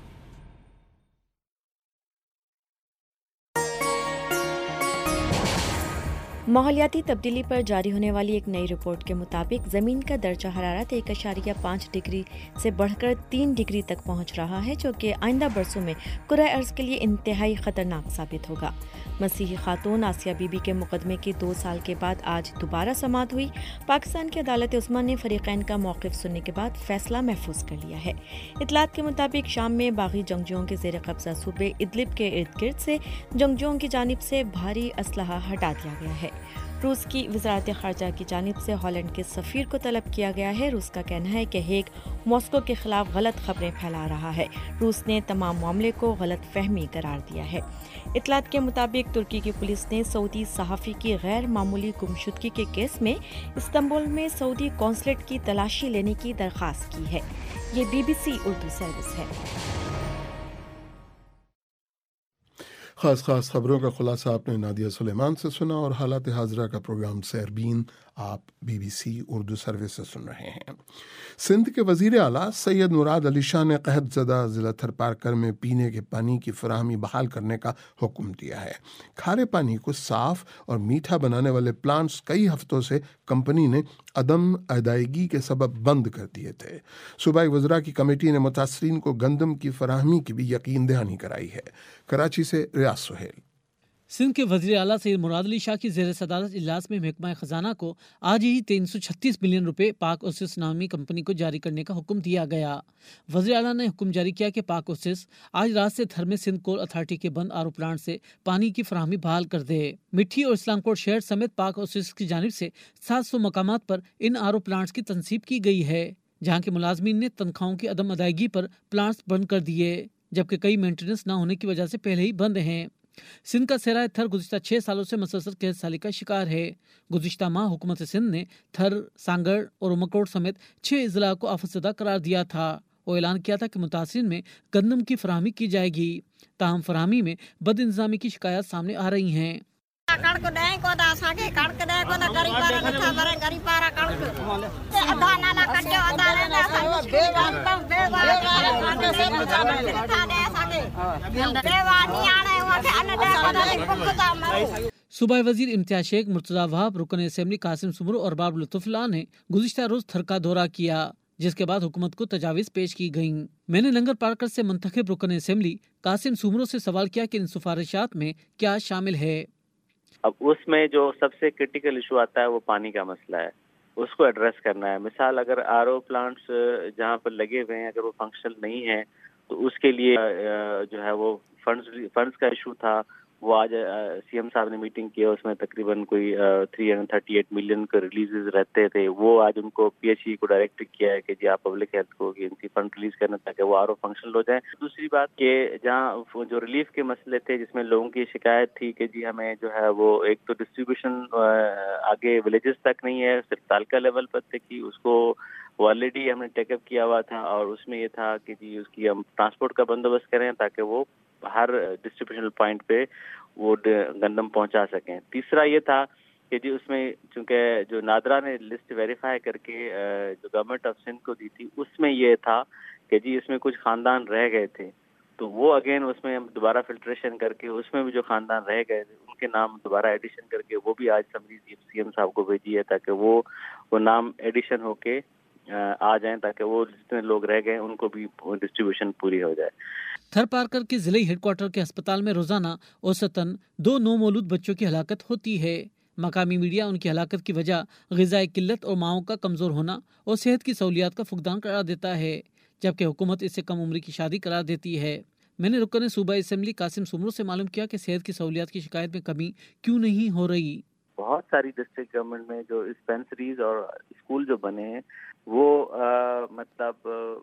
ماحولیاتی تبدیلی پر جاری ہونے والی ایک نئی رپورٹ کے مطابق زمین کا درجہ حرارت ایک اشاریہ پانچ ڈگری سے بڑھ کر تین ڈگری تک پہنچ رہا ہے جو کہ آئندہ برسوں میں کرۂ ارض کے لیے انتہائی خطرناک ثابت ہوگا. مسیحی خاتون آسیہ بی بی کے مقدمے کی دو سال کے بعد آج دوبارہ سماعت ہوئی. پاکستان کی عدالت عظمیٰ نے فریقین کا موقف سننے کے بعد فیصلہ محفوظ کر لیا ہے. اطلاعات کے مطابق شام میں باغی جنگجوؤں کے زیر قبضہ صوبے ادلب کے ارد گرد سے جنگجوؤں کی جانب سے بھاری اسلحہ ہٹا دیا گیا ہے. روس کی وزارت خارجہ کی جانب سے ہالینڈ کے سفیر کو طلب کیا گیا ہے۔ روس کا کہنا ہے کہ ہیگ ماسکو کے خلاف غلط خبریں پھیلا رہا ہے۔ روس نے تمام معاملے کو غلط فہمی قرار دیا ہے۔ اطلاعات کے مطابق ترکی کی پولیس نے سعودی صحافی کی غیر معمولی گمشدگی کے کیس میں استنبول میں سعودی قونصلیٹ کی تلاشی لینے کی درخواست کی ہے۔ یہ B B C Urdu service ہے۔ خاص خاص خبروں کا خلاصہ آپ نے نادیہ سلیمان سے سنا اور حالات حاضرہ کا پروگرام سیربین آپ B B C Urdu service سے سن رہے ہیں۔ سندھ کے وزیر اعلیٰ سید مراد علی شاہ نے قحط زدہ ضلع تھرپارکر میں پینے کے پانی کی فراہمی بحال کرنے کا حکم دیا ہے۔ کھارے پانی کو صاف اور میٹھا بنانے والے پلانٹس کئی ہفتوں سے کمپنی نے عدم ادائیگی کے سبب بند کر دیے تھے۔ صوبائی وزراء کی کمیٹی نے متاثرین کو گندم کی فراہمی کی بھی یقین دہانی کرائی ہے۔ کراچی سے ریاض سہیل۔ سندھ کے وزیر اعلیٰ سید مراد علی شاہ کی زیر صدارت اجلاس میں محکمہ خزانہ کو آج ہی تین سو چھتیس ملین روپے پاک اوسس نامی کمپنی کو جاری کرنے کا حکم دیا گیا۔ وزیر اعلیٰ نے حکم جاری کیا کہ پاک اوسس آج رات سے تھر میں سندھ کول اتھارٹی کے بند آر او پلانٹ سے پانی کی فراہمی بحال کر دے۔ مٹھی اور اسلام کوٹ شہر سمیت پاک اوسس کی جانب سے سات سو مقامات پر ان آر او پلانٹس کی تنصیب کی گئی ہے، جہاں کے ملازمین نے تنخواہوں کی عدم ادائیگی پر پلانٹس بند کر دیے، جبکہ کئی مینٹیننس نہ ہونے کی وجہ سے پہلے ہی بند ہیں۔ سندھ کا صحرائے تھر گزشتہ چھ سالوں سے مسلسل قحط سالی کا شکار ہے۔ گزشتہ ماہ حکومت سندھ نے تھر، سانگڑ اور امرکوٹ سمیت چھ اضلاع کو آفت زدہ قرار دیا تھا اور اعلان کیا تھا کہ متاثرین میں گندم کی فراہمی کی جائے گی، تاہم فراہمی میں بد انتظامی کی شکایات سامنے آ رہی ہیں۔ صوبائی وزیر امتیاز شیخ، مرتضیٰ وہاب، رکن اسمبلی قاسم سمرو اور باب لطف اللہ نے گزشتہ روز تھر کا دورہ کیا، جس کے بعد حکومت کو تجاویز پیش کی گئیں۔ میں نے لنگر پارکر سے منتخب رکن اسمبلی قاسم سمرو سے سوال کیا کہ ان سفارشات میں کیا شامل ہے۔ اب اس میں جو سب سے کرٹیکل ایشو آتا ہے وہ پانی کا مسئلہ ہے، اس کو ایڈریس کرنا ہے۔ مثال اگر آر او پلانٹس جہاں پر لگے ہوئے ہیں اگر وہ فنکشنل نہیں ہیں تو اس کے لیے جو ہے وہ فنڈز فنڈز کا ایشو تھا، وہ آج سی ایم صاحب نے میٹنگ کی، اس میں تقریباً کوئی three hundred thirty eight million کے ریلیزز رہتے تھے، وہ آج ان کو پی ایچ ای کو ڈائریکٹ کیا ہے کہ جی آپ پبلک ہیلتھ کو ان کی فنڈ ریلیز کرنا تاکہ وہ آر او فنکشنل ہو جائیں۔ دوسری بات کہ جہاں جو ریلیف کے مسئلے تھے جس میں لوگوں کی شکایت تھی کہ جی ہمیں جو ہے وہ ایک تو ڈسٹریبیوشن آگے ولیجز تک نہیں ہے، صرف تعلقہ لیول پر تک کی، اس کو وہ آلریڈی ہم نے ٹیک اپ کیا ہوا تھا اور اس میں یہ تھا کہ جی اس کی ہم ٹرانسپورٹ کا بندوبست کریں تاکہ وہ ہر ڈسٹریبیوشن پوائنٹ پہ وہ گندم پہنچا سکیں۔ تیسرا یہ تھا کہ جی اس میں چونکہ جو نادرا نے لسٹ ویریفائی کر کے جو گورنمنٹ آف سندھ کو دی تھی اس میں یہ تھا کہ جی اس میں کچھ خاندان رہ گئے تھے، تو وہ اگین اس میں ہم دوبارہ فلٹریشن کر کے اس میں بھی جو خاندان رہ گئے تھے ان کے نام دوبارہ ایڈیشن کر کے وہ بھی آج سمری سی ایم صاحب کو بھیجی ہے تاکہ وہ وہ نام ایڈیشن ہو کے آ جائیں تاکہ وہ جتنے لوگ رہ گئے ان کو بھی ڈسٹریبیوشن پوری ہو جائے۔ تھر پارکر کے ضلعی ہیڈ کوارٹر کے ہسپتال میں روزانہ اوسطاً دو نو مولود بچوں کی ہلاکت ہوتی ہے۔ مقامی میڈیا ان کی ہلاکت کی وجہ غذائی قلت اور ماؤں کا کمزور ہونا اور صحت کی سہولیات کا فقدان قرار دیتا ہے، جبکہ حکومت اس سے کم عمری کی شادی قرار دیتی ہے۔ میں نے رکن صوبائی اسمبلی قاسم سمرو سے معلوم کیا کہ صحت کی سہولیات کی شکایت میں کمی کیوں نہیں ہو رہی۔ بہت ساری ڈسٹرکٹ گورنمنٹ میں جو ڈسپینسریز اور اسکول جو بنے ہیں وہ آ, مطلب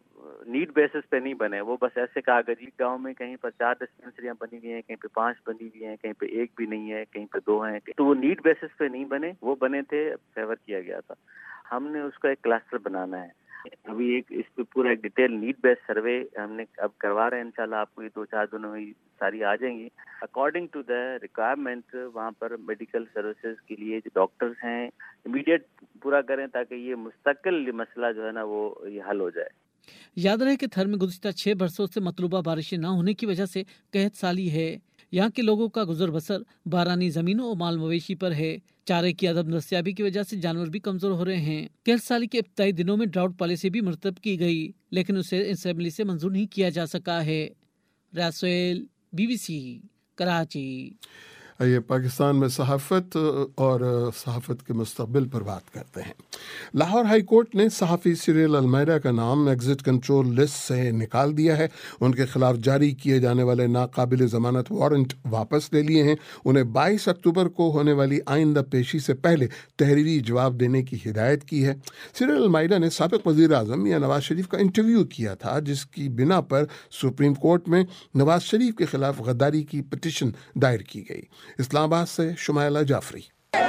نیڈ بیسس پہ نہیں بنے، وہ بس ایسے کاغذی گاؤں میں کہیں پر چار ڈسپینسریاں بنی ہوئی ہیں، کہیں پہ پانچ بنی ہوئی ہیں، کہیں پہ ایک بھی نہیں ہے، کہیں پہ دو ہیں، تو وہ نیڈ بیسس پہ نہیں بنے، وہ بنے تھے فیور کیا گیا تھا۔ ہم نے اس کا ایک کلسٹر بنانا ہے، ابھی ایک اس پہ پورا ایک ڈیٹیل نیڈ بیس سروے ہم نے اب کروا رہے ہیں، انشاءاللہ آپ کو یہ دو چار دنوں میں ساری آ جائیں گی۔ اکارڈنگ ٹو دا ریکوائرمنٹ وہاں پر میڈیکل سروسز کے لیے جو ڈاکٹرز ہیں امیڈیٹ پورا کریں تاکہ یہ مستقل مسئلہ جو ہے نا وہ یہ حل ہو جائے۔ یاد رہے کہ تھر میں گزشتہ چھ برسوں سے مطلوبہ بارشیں نہ ہونے کی وجہ سے قحط سالی ہے۔ یہاں کے لوگوں کا گزر بسر بارانی زمینوں اور مال مویشی پر ہے۔ چارے کی عدم دستیابی کی وجہ سے جانور بھی کمزور ہو رہے ہیں۔ قحط سالی کے ابتدائی دنوں میں ڈراؤٹ پالیسی بھی مرتب کی گئی، لیکن اسے اسمبلی سے منظور نہیں کیا جا سکا ہے۔ راسویل، بی بی سی، کراچی۔ یہ پاکستان میں صحافت اور صحافت کے مستقبل پر بات کرتے ہیں۔ لاہور ہائی کورٹ نے صحافی سیریل المیڈا کا نام ایگزٹ کنٹرول لسٹ سے نکال دیا ہے۔ ان کے خلاف جاری کیے جانے والے ناقابل ضمانت وارنٹ واپس لے لیے ہیں۔ انہیں بائیس اکتوبر کو ہونے والی آئندہ پیشی سے پہلے تحریری جواب دینے کی ہدایت کی ہے۔ سیریل المیڈا نے سابق وزیر اعظم میاں نواز شریف کا انٹرویو کیا تھا، جس کی بنا پر سپریم کورٹ میں نواز شریف کے خلاف غداری کی پٹیشن دائر کی گئی۔ اسلام آباد سے شمائلہ جعفری۔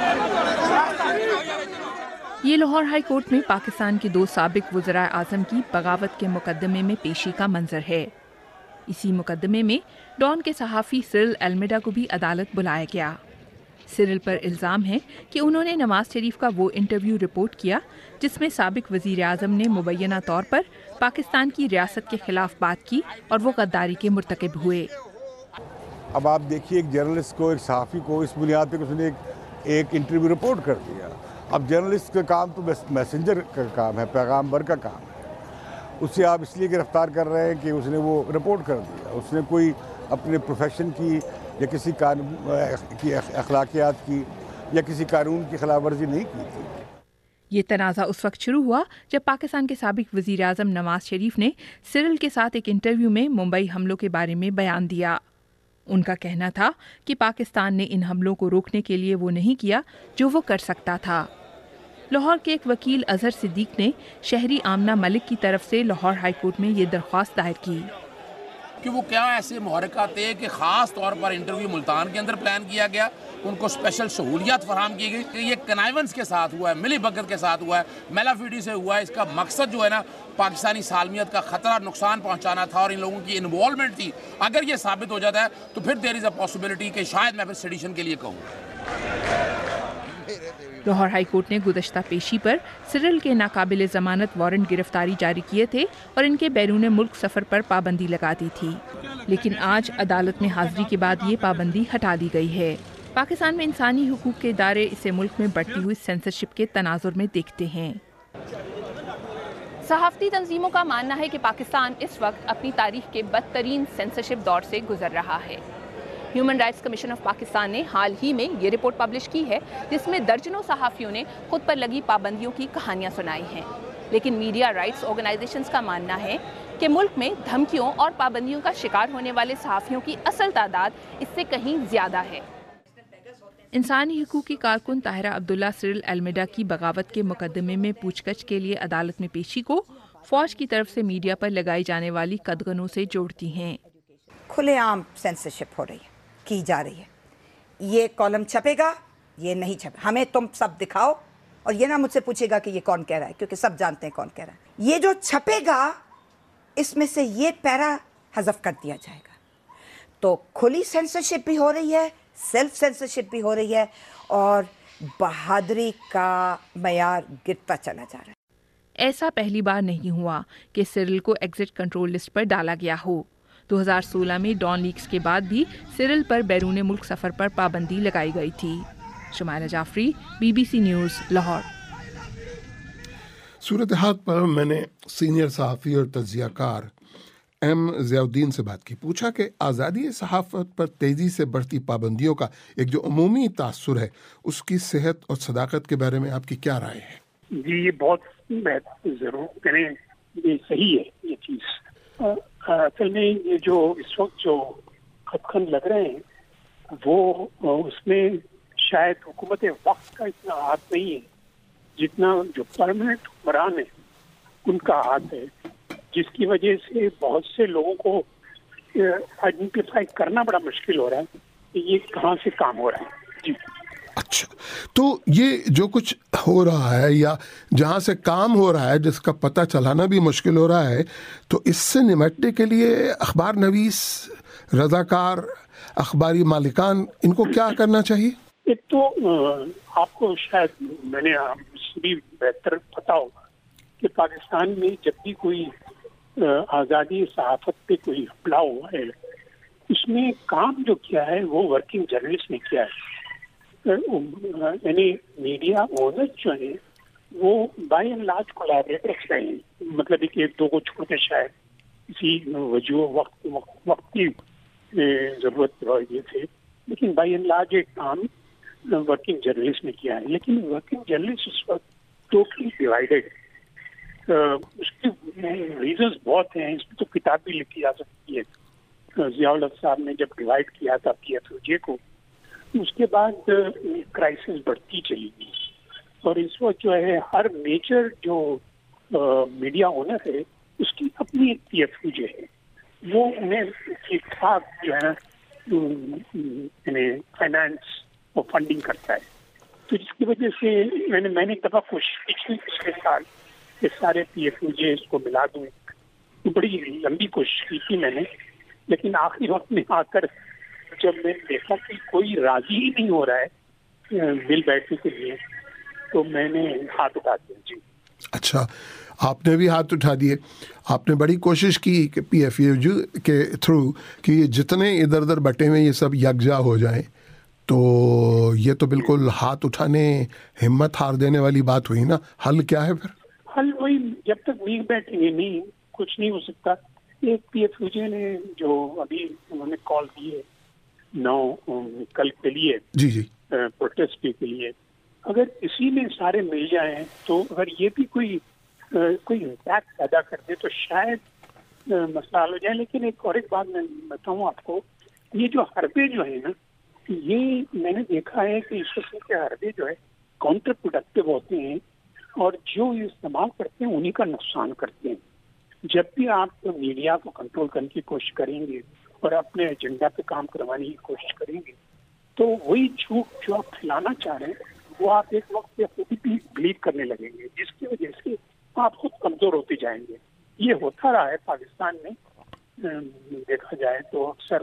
یہ لاہور ہائی کورٹ میں پاکستان کے دو سابق وزراء اعظم کی بغاوت کے مقدمے میں پیشی کا منظر ہے۔ اسی مقدمے میں ڈان کے صحافی سیریل المیڈا کو بھی عدالت بلایا گیا۔ سیریل پر الزام ہے کہ انہوں نے نواز شریف کا وہ انٹرویو رپورٹ کیا جس میں سابق وزیر اعظم نے مبینہ طور پر پاکستان کی ریاست کے خلاف بات کی اور وہ غداری کے مرتکب ہوئے۔ اب آپ دیکھیے ایک جرنلسٹ کو، ایک صحافی کو اس بنیاد پہ اس نے ایک, ایک انٹرویو رپورٹ کر دیا۔ اب جرنلسٹ کا کام تو میسنجر کا کام ہے، پیغام بر کا کام ہے۔ اسے آپ اس لیے گرفتار کر رہے ہیں کہ اس نے وہ رپورٹ کر دیا، اس نے کوئی اپنے پروفیشن کی یا کسی کی اخلاقیات کی یا کسی قانون کی خلاف ورزی نہیں کی تھی۔ یہ تنازع اس وقت شروع ہوا جب پاکستان کے سابق وزیر اعظم نواز شریف نے سیریل کے ساتھ ایک انٹرویو میں ممبئی حملوں کے بارے میں بیان دیا۔ ان کا کہنا تھا کہ پاکستان نے ان حملوں کو روکنے کے لیے وہ نہیں کیا جو وہ کر سکتا تھا۔ لاہور کے ایک وکیل اظہر صدیق نے شہری آمنہ ملک کی طرف سے لاہور ہائی کورٹ میں یہ درخواست دائر کی کہ وہ کیا ایسے محرکات تھے کہ خاص طور پر انٹرویو ملتان کے اندر پلان کیا گیا، ان کو اسپیشل سہولیات فراہم کی گئی کہ یہ کنائیونس کے ساتھ ہوا ہے، ملی بھگت کے ساتھ ہوا ہے، میلافیڈی سے ہوا ہے۔ اس کا مقصد جو ہے نا پاکستانی سالمیت کا خطرہ نقصان پہنچانا تھا اور ان لوگوں کی انوالومنٹ تھی۔ اگر یہ ثابت ہو جاتا ہے تو پھر دیر از اے پاسبلٹی کہ شاید میں پھر سیڈیشن کے لیے کہوں۔ لاہور ہائی کورٹ نے گزشتہ پیشی پر سیریل کے ناقابل ضمانت وارنٹ گرفتاری جاری کیے تھے اور ان کے بیرون ملک سفر پر پابندی لگا دی تھی، لیکن آج عدالت میں حاضری کے بعد یہ پابندی ہٹا دی گئی ہے۔ پاکستان میں انسانی حقوق کے ادارے اسے ملک میں بڑھتی ہوئی سینسرشپ کے تناظر میں دیکھتے ہیں۔ صحافتی تنظیموں کا ماننا ہے کہ پاکستان اس وقت اپنی تاریخ کے بدترین سینسرشپ دور سے گزر رہا ہے۔ Human rights commission of Pakistan نے حال ہی میں یہ رپورٹ پبلش کی ہے جس میں درجنوں صحافیوں نے خود پر لگی پابندیوں کی کہانیاں سنائی ہیں، لیکن میڈیا رائٹس آرگنائزیشنز کا ماننا ہے کہ ملک میں دھمکیوں اور پابندیوں کا شکار ہونے والے صحافیوں کی اصل تعداد اس سے کہیں زیادہ ہے۔ انسانی حقوق کی کارکن طاہرہ عبداللہ سیریل المیڈا کی بغاوت کے مقدمے میں پوچھ گچھ کے لیے عدالت میں پیشی کو فوج کی طرف سے میڈیا پر لگائی جانے والی قدغنوں سے جوڑتی ہیں۔ کھلے عام سینسرشپ ہو رہی ہے، کی جا رہی ہے۔ یہ کالم چھپے گا، یہ نہیں چھپے، ہمیں تم سب دکھاؤ اور یہ نہ مجھ سے پوچھے گا کہ یہ کون کہہ رہا ہے، کیونکہ سب جانتے ہیں کون کہہ رہا ہے۔ یہ جو چھپے گا اس میں سے یہ پیرا حذف کر دیا جائے گا۔ تو کھلی سینسرشپ بھی ہو رہی ہے، سیلف سینسرشپ بھی ہو رہی ہے اور بہادری کا معیار گرتا چلا جا رہا ہے۔ ایسا پہلی بار نہیں ہوا کہ سیریل کو ایگزٹ کنٹرول لسٹ پر ڈالا گیا ہو۔ دو ہزار سولہ میں ڈان لیکس کے بعد بھی سیریل پر بیرون ملک سفر پر پابندی لگائی گئی تھی۔ Shumaila Jafri, B B C news, Lahore. صورتحال پر میں نے سینئر صحافی اور تجزیہ کار ایم ضیاء الدین سے بات کی، پوچھا کہ آزادی صحافت پر تیزی سے بڑھتی پابندیوں کا ایک جو عمومی تاثر ہے اس کی صحت اور صداقت کے بارے میں آپ کی کیا رائے ہے؟ جی یہ بہت ضرور کریں، یہ صحیح ہے یہ چیز۔ اصل میں یہ جو اس وقت جو خطخن لگ رہے ہیں وہ اس میں شاید حکومت وقت کا اتنا ہاتھ نہیں ہے جتنا جو پرماننٹ حکمران ہے ان کا ہاتھ ہے، جس کی وجہ سے بہت سے لوگوں کو آئیڈینٹیفائی کرنا بڑا مشکل ہو رہا ہے کہ یہ کہاں سے کام ہو رہا ہے۔ جی اچھا، تو یہ جو کچھ ہو رہا ہے یا جہاں سے کام ہو رہا ہے جس کا پتہ چلانا بھی مشکل ہو رہا ہے، تو اس سے نمٹنے کے لیے اخبار نویس، رضاکار، اخباری مالکان ان کو کیا کرنا چاہیے؟ ایک تو آپ کو شاید میں نے بھی بہتر پتا ہوگا کہ پاکستان میں جب بھی کوئی آزادی صحافت پہ کوئی حملہ ہوا ہے اس میں کام جو کیا ہے وہ ورکنگ جرنلسٹ نے کیا ہے، یعنی میڈیا اونرز جو ہیں وہ بائی اینڈ لارج کولیبریٹرز رہے ہیں، مطلب ایک دو کو چھوڑ کے شاید کسی وجوہ وقت وقت کی ضرورت کی وجہ سے لیکن بائی اینڈ لارج ایک کام ورکنگ جرنلسٹ نے کیا ہے. لیکن ورکنگ جرنلسٹ اس وقت ٹوٹلی ڈیوائڈیڈ. اس کے ریزنز بہت ہیں, اس میں تو کتاب بھی لکھی جا سکتی ہے. ضیاء الحق صاحب نے جب ڈیوائڈ کیا تھا پی ایف یو جے کو, اس کے بعد کرائسس بڑھتی چلی گئی, اور اس وقت جو ہے ہر میجر جو میڈیا اونر ہے اس کی اپنی ایک پی ایف یو جے ہے. وہ انہیں ٹھیک ٹھاک جو ہے نا فائنانس اور فنڈنگ کرتا ہے. تو جس کی وجہ سے میں نے میں نے ایک دفعہ کوشش کی تھی پچھلے سال کہ سارے پی ایف یو جے اس کو ملا دوں. بڑی لمبی کوشش کی تھی میں نے, لیکن آخری وقت میں آ کر جب میں نے دیکھا کہ کوئی راضی ہی نہیں ہو رہا ہے مل بیٹھنے کے لیے, تو میں نے ہاتھ اٹھا دیا. جی اچھا, آپ نے بھی ہاتھ اٹھا دیے. آپ نے بڑی کوشش کی کہ پی ایف یو جی کے تھرو کہ یہ جتنے ادھر ادھر بٹے ہوئے یہ سب یکجا ہو جائیں, تو یہ تو بالکل ہاتھ اٹھانے ہمت ہار دینے والی بات ہوئی نا. حل کیا ہے پھر؟ حل وہی, جب تک نہیں بیٹھیں گے نہیں کچھ نہیں ہو سکتا. ایک پی ایف یو جے نے جو ابھی انہوں نے کال دی ہے نو کل کے لیے جی جی پروٹیسٹ کے لیے, اگر اسی میں سارے مل جائیں تو اگر یہ بھی کوئی کوئی امپیکٹ پیدا کر دے تو شاید مسئلہ حل ہو جائے. لیکن ایک اور ایک بات میں بتاؤں آپ کو, یہ جو حربے جو ہیں نا, یہ میں نے دیکھا ہے کہ اس قسم کے حربے جو ہے کاؤنٹر پروڈکٹیو ہوتے ہیں, اور جو استعمال کرتے ہیں انہی کا نقصان کرتے ہیں. جب بھی آپ میڈیا کو کنٹرول کرنے کی کوشش کریں گے اور اپنے ایجنڈا پہ کام کروانے کی کوشش کریں گے, تو وہی جھوٹ جو آپ پھیلانا چاہ رہے ہیں وہ آپ ایک وقت پہ خود بھی بلیو کرنے لگیں گے, جس کی وجہ سے آپ خود کمزور ہوتے جائیں گے. یہ ہوتا رہا ہے پاکستان میں, دیکھا جائے تو اکثر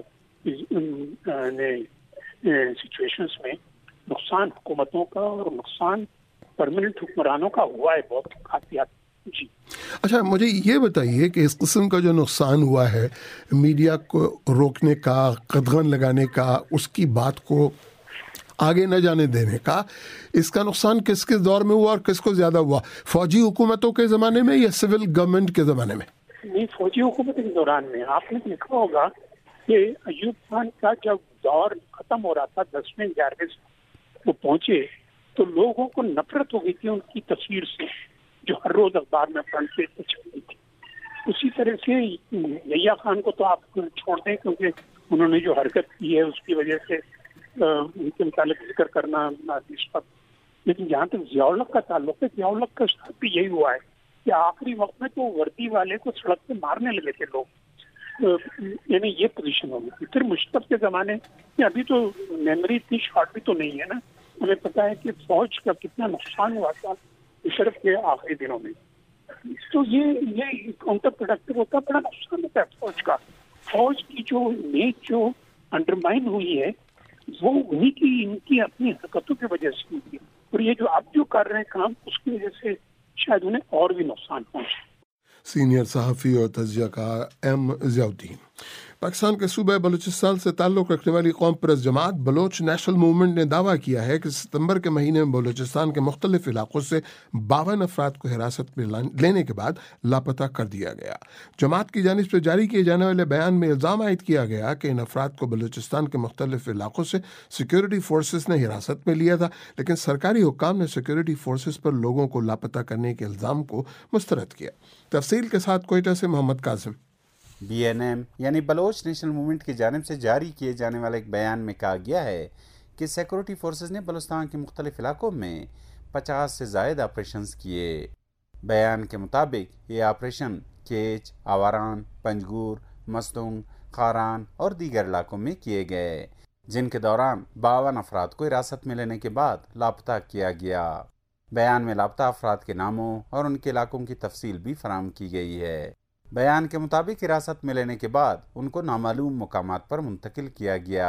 سچویشنز میں نقصان حکومتوں کا اور نقصان پرماننٹ حکمرانوں کا ہوا ہے بہت کافی حد. جی اچھا, مجھے یہ بتائیے کہ اس قسم کا جو نقصان ہوا ہے میڈیا کو روکنے کا, قدغن لگانے کا, اس کی بات کو آگے نہ جانے دینے کا, اس کا نقصان کس کس دور میں ہوا اور کس کو زیادہ ہوا؟ فوجی حکومتوں کے زمانے میں یا سول گورنمنٹ کے زمانے میں؟ نہیں, فوجی حکومت کے دوران میں. آپ نے دیکھا ہوگا کہ ایوب خان کا جب دور ختم ہو رہا تھا دسویں گیارہویں سے وہ پہنچے تو لوگوں کو نفرت ہو گئی تھی ان کی تصویر سے جو ہر روز اخبار میں فرنٹ پیج پہ چھپ گئی تھی. اسی طرح سے یحییٰ خان کو تو آپ چھوڑ دیں کیونکہ انہوں نے جو حرکت کی ہے اس کی وجہ سے ان کے متعلق ذکر کرنا اس وقت. لیکن جہاں تک ضیاء الحق کا تعلق ہے, ضیاء الحق کا ساتھ بھی یہی ہوا ہے کہ آخری وقت میں تو وردی والے کو سڑک پہ مارنے لگے تھے لوگ, یعنی یہ پوزیشن ہوگی. پھر مشرف کے زمانے میں, ابھی تو میموری اتنی شارٹ بھی تو نہیں ہے نا, ہمیں پتا ہے کہ فوج کا کتنا نقصان ہوا تھا مشرف کے آخری دنوں میں. تو یہ یہ کاؤنٹر پروڈکٹیو ہوتا, بڑا نقصان ہوتا ہے فوج کا. فوج کی جو امیج جو انڈرمائن ہوئی ہے وہ انہی کی ان کی اپنی حرکتوں کی وجہ سے ہوئی ہے, اور یہ جو اب جو کر رہے ہیں کام اس کی وجہ سے شاید انہیں اور بھی نقصان پہنچے. سینئر صحافی اور تجزیہ کار ایم ضیاء الدین. پاکستان کے صوبہ بلوچستان سے تعلق رکھنے والی قوم پرست جماعت بلوچ نیشنل موومنٹ نے دعویٰ کیا ہے کہ ستمبر کے مہینے میں بلوچستان کے مختلف علاقوں سے باون افراد کو حراست میں لینے کے بعد لاپتہ کر دیا گیا. جماعت کی جانب سے جاری کیے جانے والے بیان میں الزام عائد کیا گیا کہ ان افراد کو بلوچستان کے مختلف علاقوں سے سیکیورٹی فورسز نے حراست میں لیا تھا, لیکن سرکاری حکام نے سیکیورٹی فورسز پر لوگوں کو لاپتہ کرنے کے الزام کو مسترد کیا. تفصیل کے ساتھ کوئٹہ سے Muhammad Qasim. B N M یعنی بلوچ نیشنل موومنٹ کی جانب سے جاری کیے جانے والے ایک بیان میں کہا گیا ہے کہ سیکورٹی فورسز نے بلوچستان کے مختلف علاقوں میں پچاس سے زائد آپریشنز کیے. بیان کے مطابق یہ آپریشن کیچ, آواران, پنجگور, مستونگ, خاران اور دیگر علاقوں میں کیے گئے, جن کے دوران باون افراد کو حراست میں لینے کے بعد لاپتہ کیا گیا. بیان میں لاپتہ افراد کے ناموں اور ان کے علاقوں کی تفصیل بھی فراہم کی گئی ہے. بیان کے مطابق حراست میں لینے کے بعد ان کو نامعلوم مقامات پر منتقل کیا گیا.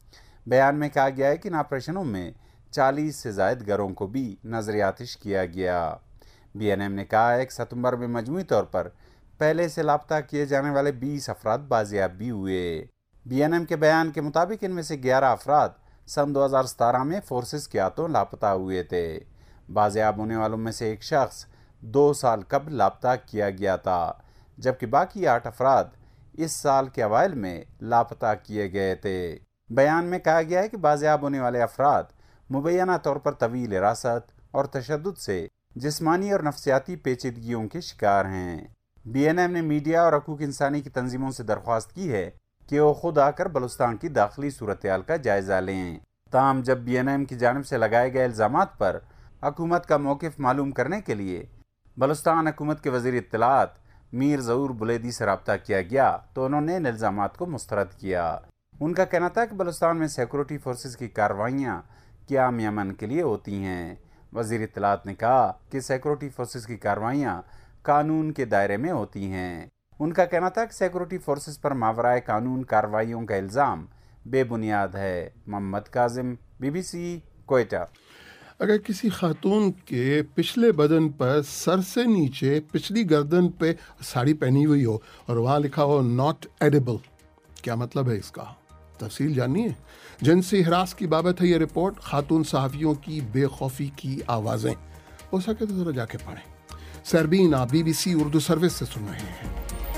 بیان میں کہا گیا ہے کہ ان آپریشنوں میں چالیس سے زائد گھروں کو بھی نظر آتش کیا گیا. بی این ایم نے کہا ہے کہ ستمبر میں مجموعی طور پر پہلے سے لاپتہ کیے جانے والے بیس افراد بازیاب بھی ہوئے. بی این ایم کے بیان کے مطابق ان میں سے گیارہ افراد سن دو ہزار ستارہ میں فورسز کے ہاتھوں لاپتہ ہوئے تھے. بازیاب ہونے والوں میں سے ایک شخص دو سال قبل لاپتہ کیا گیا تھا, جبکہ باقی آٹھ افراد اس سال کے اوائل میں لاپتہ کیے گئے تھے. بیان میں کہا گیا ہے کہ بازیاب ہونے والے افراد مبینہ طور پر طویل حراست اور تشدد سے جسمانی اور نفسیاتی پیچیدگیوں کے شکار ہیں۔ بی این ایم نے میڈیا اور حقوق انسانی کی تنظیموں سے درخواست کی ہے کہ وہ خود آ کر بلوچستان کی داخلی صورتحال کا جائزہ لیں۔ تاہم جب بی این ایم کی جانب سے لگائے گئے الزامات پر حکومت کا موقف معلوم کرنے کے لیے بلوچستان حکومت کے وزیر اطلاعات میر ظہور بلیدی سے رابطہ کیا گیا تو انہوں نے ان الزامات کو مسترد کیا۔ ان کا کہنا تھا کہ بلوچستان میں سیکورٹی فورسز کی کارروائیاں قیام یمن کے لیے ہوتی ہیں۔ وزیر اطلاعات نے کہا کہ سیکورٹی فورسز کی کارروائیاں قانون کے دائرے میں ہوتی ہیں۔ ان کا کہنا تھا کہ سیکورٹی فورسز پر ماورائے قانون کارروائیوں کا الزام بے بنیاد ہے۔ Muhammad Kazim, B B C, Quetta. اگر کسی خاتون کے پچھلے بدن پر سر سے نیچے پچھلی گردن پہ ساڑی پہنی ہوئی ہو اور وہاں لکھا ہو ناٹ ایڈیبل، کیا مطلب ہے اس کا؟ تفصیل جانیے۔ جنسی ہراس کی بابت ہے یہ رپورٹ، خاتون صحافیوں کی بے خوفی کی آوازیں۔ ہو سکے تو ذرا جا کے پڑھیں۔ سربین آپ B B C Urdu service سے سن رہے ہیں۔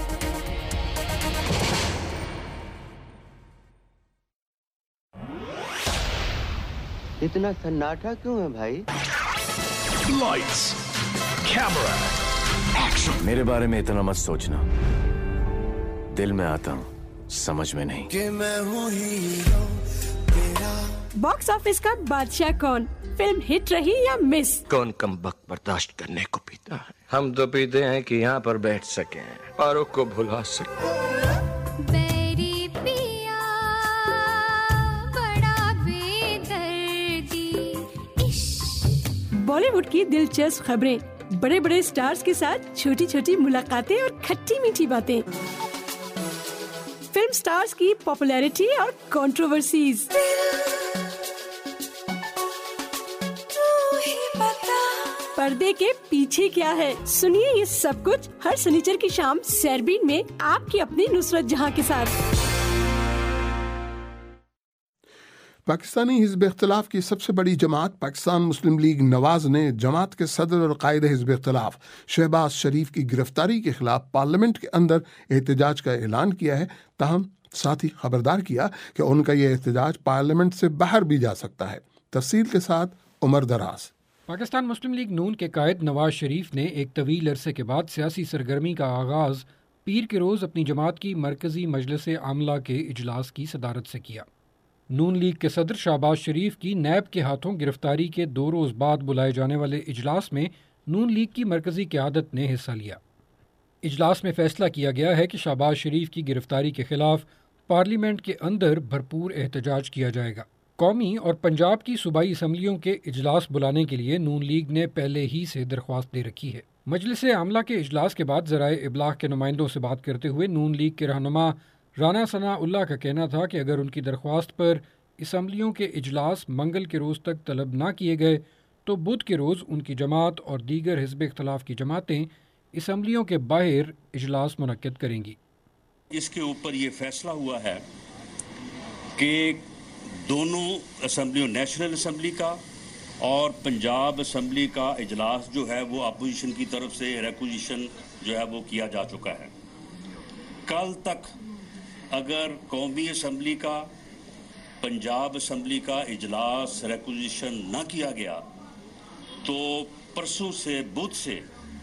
اتنا سناٹا کیوں ہے بھائی؟ Lights, camera, action. میرے بارے میں اتنا مت سوچنا، دل میں آتا ہوں سمجھ میں نہیں۔ کہ میں ہوں ہیرو تیرا۔ باکس آفس کا بادشاہ کون؟ فلم ہٹ رہی یا مس؟ کون کم وقت برداشت کرنے کو پیتا ہے؟ ہم تو پیتے ہیں کہ یہاں پر بیٹھ سکیں اوروں کو بھلا سکیں۔ بالی ووڈ کی دلچسپ خبریں، بڑے بڑے سٹارز کے ساتھ چھوٹی چھوٹی ملاقاتیں اور کھٹی میٹھی باتیں، فلم سٹارز کی پاپولیرٹی اور کنٹروورسیز، پردے کے پیچھے کیا ہے، سنیے یہ سب کچھ ہر سنیچر کی شام سیربین میں آپ کی اپنی نصرت جہاں کے ساتھ۔ پاکستانی حزب اختلاف کی سب سے بڑی جماعت پاکستان مسلم لیگ نواز نے جماعت کے صدر اور قائد حزب اختلاف شہباز شریف کی گرفتاری کے خلاف پارلیمنٹ کے اندر احتجاج کا اعلان کیا ہے، تاہم ساتھ ہی خبردار کیا کہ ان کا یہ احتجاج پارلیمنٹ سے باہر بھی جا سکتا ہے۔ تفصیل کے ساتھ عمر دراز۔ پاکستان مسلم لیگ نون کے قائد نواز شریف نے ایک طویل عرصے کے بعد سیاسی سرگرمی کا آغاز پیر کے روز اپنی جماعت کی مرکزی مجلس عاملہ کے اجلاس کی صدارت سے کیا۔ نون لیگ کے صدر شہباز شریف کی نیب کے ہاتھوں گرفتاری کے دو روز بعد بلائے جانے والے اجلاس میں نون لیگ کی مرکزی قیادت نے حصہ لیا۔ اجلاس میں فیصلہ کیا گیا ہے کہ شہباز شریف کی گرفتاری کے خلاف پارلیمنٹ کے اندر بھرپور احتجاج کیا جائے گا۔ قومی اور پنجاب کی صوبائی اسمبلیوں کے اجلاس بلانے کے لیے نون لیگ نے پہلے ہی سے درخواست دے رکھی ہے۔ مجلس عاملہ کے اجلاس کے بعد ذرائع ابلاغ کے نمائندوں سے بات کرتے ہوئے نون لیگ کے رہنما رانا ثناء اللہ کا کہنا تھا کہ اگر ان کی درخواست پر اسمبلیوں کے اجلاس منگل کے روز تک طلب نہ کیے گئے تو بدھ کے روز ان کی جماعت اور دیگر حزب اختلاف کی جماعتیں اسمبلیوں کے باہر اجلاس منعقد کریں گی۔ اس کے اوپر یہ فیصلہ ہوا ہے کہ دونوں اسمبلیوں، نیشنل اسمبلی کا اور پنجاب اسمبلی کا اجلاس جو ہے وہ اپوزیشن کی طرف سے ریکوزیشن جو ہے وہ کیا جا چکا ہے۔ کل تک اگر قومی اسمبلی کا، پنجاب اسمبلی کا اجلاس ریکوزیشن نہ کیا گیا تو پرسوں سے بدھ سے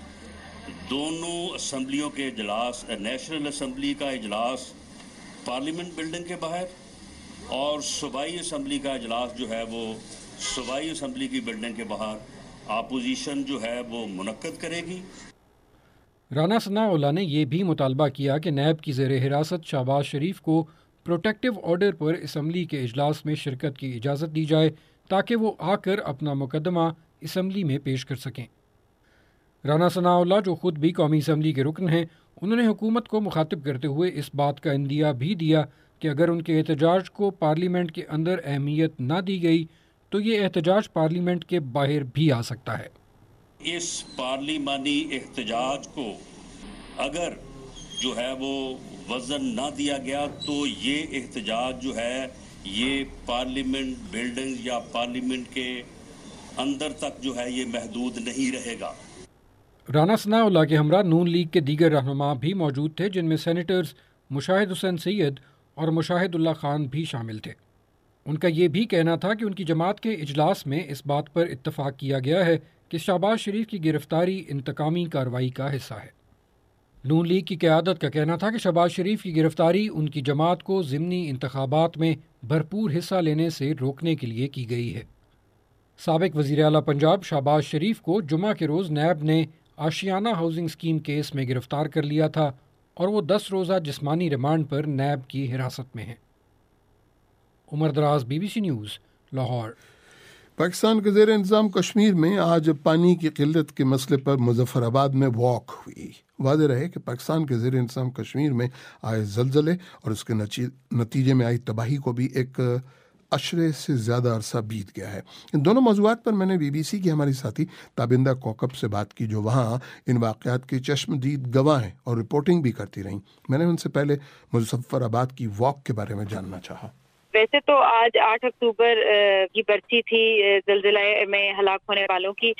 دونوں اسمبلیوں کے اجلاس، نیشنل اسمبلی کا اجلاس پارلیمنٹ بلڈنگ کے باہر اور صوبائی اسمبلی کا اجلاس جو ہے وہ صوبائی اسمبلی کی بلڈنگ کے باہر اپوزیشن جو ہے وہ منعقد کرے گی۔ رانا ثناء اللہ نے یہ بھی مطالبہ کیا کہ نیب کی زیر حراست شہباز شریف کو پروٹیکٹیو آرڈر پر اسمبلی کے اجلاس میں شرکت کی اجازت دی جائے تاکہ وہ آ کر اپنا مقدمہ اسمبلی میں پیش کر سکیں۔ رانا ثناء اللہ جو خود بھی قومی اسمبلی کے رکن ہیں، انہوں نے حکومت کو مخاطب کرتے ہوئے اس بات کا اندیہ بھی دیا کہ اگر ان کے احتجاج کو پارلیمنٹ کے اندر اہمیت نہ دی گئی تو یہ احتجاج پارلیمنٹ کے باہر بھی آ سکتا ہے۔ اس پارلیمانی احتجاج کو اگر جو ہے وہ وزن نہ دیا گیا تو یہ احتجاج جو ہے یہ پارلیمنٹ بلڈنگ یا پارلیمنٹ کے اندر تک جو ہے یہ محدود نہیں رہے گا۔ رانا ثناء اللہ کے ہمراہ نون لیگ کے دیگر رہنما بھی موجود تھے، جن میں سینیٹرز مشاہد حسین سید اور مشاہد اللہ خان بھی شامل تھے۔ ان کا یہ بھی کہنا تھا کہ ان کی جماعت کے اجلاس میں اس بات پر اتفاق کیا گیا ہے کہ شہباز شریف کی گرفتاری انتقامی کارروائی کا حصہ ہے۔ نون لیگ کی قیادت کا کہنا تھا کہ شہباز شریف کی گرفتاری ان کی جماعت کو ضمنی انتخابات میں بھرپور حصہ لینے سے روکنے کے لیے کی گئی ہے۔ سابق وزیر اعلیٰ پنجاب شہباز شریف کو جمعہ کے روز نیب نے آشیانہ ہاؤسنگ اسکیم کیس میں گرفتار کر لیا تھا اور وہ دس روزہ جسمانی ریمانڈ پر نیب کی حراست میں ہیں۔ Umar Daraz, B B C news, Lahore. Pakistan کے زیر انتظام کشمیر میں آج پانی کی قلت کے مسئلے پر مظفر آباد میں واک ہوئی۔ واضح رہے کہ پاکستان کے زیر انتظام کشمیر میں آئے زلزلے اور اس کے نتیجے میں آئی تباہی کو بھی ایک عشرے سے زیادہ عرصہ بیت گیا ہے۔ ان دونوں موضوعات پر میں نے بی بی سی کی ہماری ساتھی تابندہ کوکب سے بات کی، جو وہاں ان واقعات کے چشمدید گواہ ہیں اور رپورٹنگ بھی کرتی رہیں۔ میں نے ان سے پہلے مظفر آباد کی واک کے بارے میں جاننا چاہا۔ ویسے تو آج آٹھ اکتوبر کی برسی تھی، زلزلہ میں ہلاک ہونے والوں کی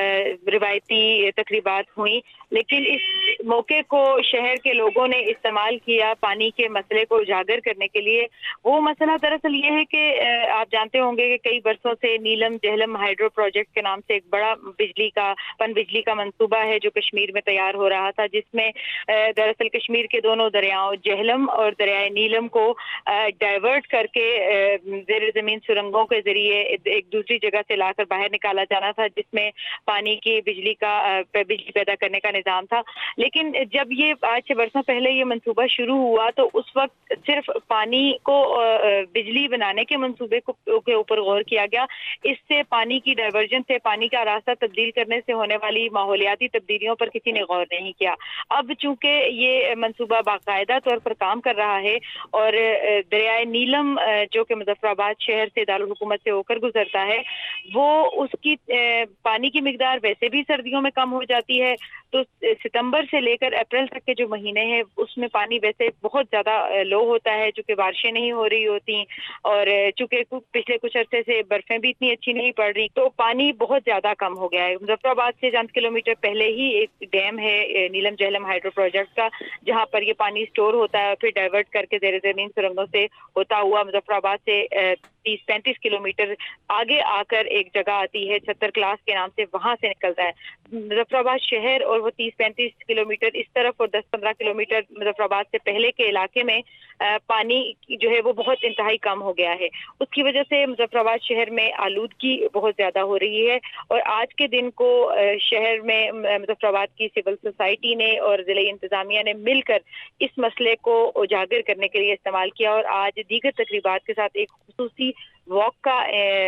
روایتی تقریبات ہوئیں، لیکن اس موقع کو شہر کے لوگوں نے استعمال کیا پانی کے مسئلے کو اجاگر کرنے کے لیے۔ وہ مسئلہ دراصل یہ ہے کہ آپ جانتے ہوں گے کہ کئی برسوں سے نیلم جہلم ہائیڈرو پروجیکٹ کے نام سے ایک بڑا بجلی کا پن بجلی کا منصوبہ ہے جو کشمیر میں تیار ہو رہا تھا، جس میں دراصل کشمیر کے دونوں دریاؤں جہلم اور دریائے نیلم کو ڈائیورٹ کر کے زیر زمین سرنگوں کے ذریعے ایک دوسری جگہ سے لا کر باہر نکالا جانا تھا، جس میں پانی کی بجلی کا بجلی پیدا کرنے کا نظام تھا۔ لیکن جب یہ آج سے برسوں پہلے یہ منصوبہ شروع ہوا تو اس وقت صرف پانی کو بجلی بنانے کے منصوبے کے اوپر غور کیا گیا۔ اس سے پانی کی ڈائیورژن سے پانی کا راستہ تبدیل کرنے سے ہونے والی ماحولیاتی تبدیلیوں پر کسی نے غور نہیں کیا۔ اب چونکہ یہ منصوبہ باقاعدہ طور پر کام کر رہا ہے اور دریائے نیلم جو کہ مظفر آباد شہر سے دارالحکومت سے ہو کر گزرتا ہے، وہ اس کی پانی کی مقدار ویسے بھی سردیوں میں کم ہو جاتی ہے، تو ستمبر سے لے کر اپریل تک کے جو مہینے ہیں اس میں پانی ویسے بہت زیادہ لو ہوتا ہے، چونکہ بارشیں نہیں ہو رہی ہوتی اور چونکہ پچھلے کچھ عرصے سے برفیں بھی اتنی اچھی نہیں پڑ رہی، تو پانی بہت زیادہ کم ہو گیا ہے۔ مظفر آباد سے چند کلومیٹر پہلے ہی ایک ڈیم ہے نیلم جہلم ہائیڈرو پروجیکٹ کا، جہاں پر یہ پانی سٹور ہوتا ہے، پھر ڈائیورٹ کر کے زیر زمین سرنگوں سے ہوتا ہوا مظفر آباد سے تیس پینتیس کلومیٹر آگے آ کر ایک جگہ آتی ہے چھتر کلاس کے نام سے، وہاں سے نکلتا ہے مظفر آباد شہر، اور وہ تیس پینتیس کلومیٹر اس طرف اور دس پندرہ کلومیٹر مظفر آباد سے پہلے کے علاقے میں پانی جو ہے وہ بہت انتہائی کم ہو گیا ہے۔ اس کی وجہ سے مظفر آباد شہر میں آلودگی بہت زیادہ ہو رہی ہے، اور آج کے دن کو شہر میں مظفر آباد کی سول سوسائٹی نے اور ضلعی انتظامیہ نے مل کر اس مسئلے کو اجاگر کرنے کے لیے استعمال کیا، اور آج دیگر تقریبات کے ساتھ ایک خصوصی واک کا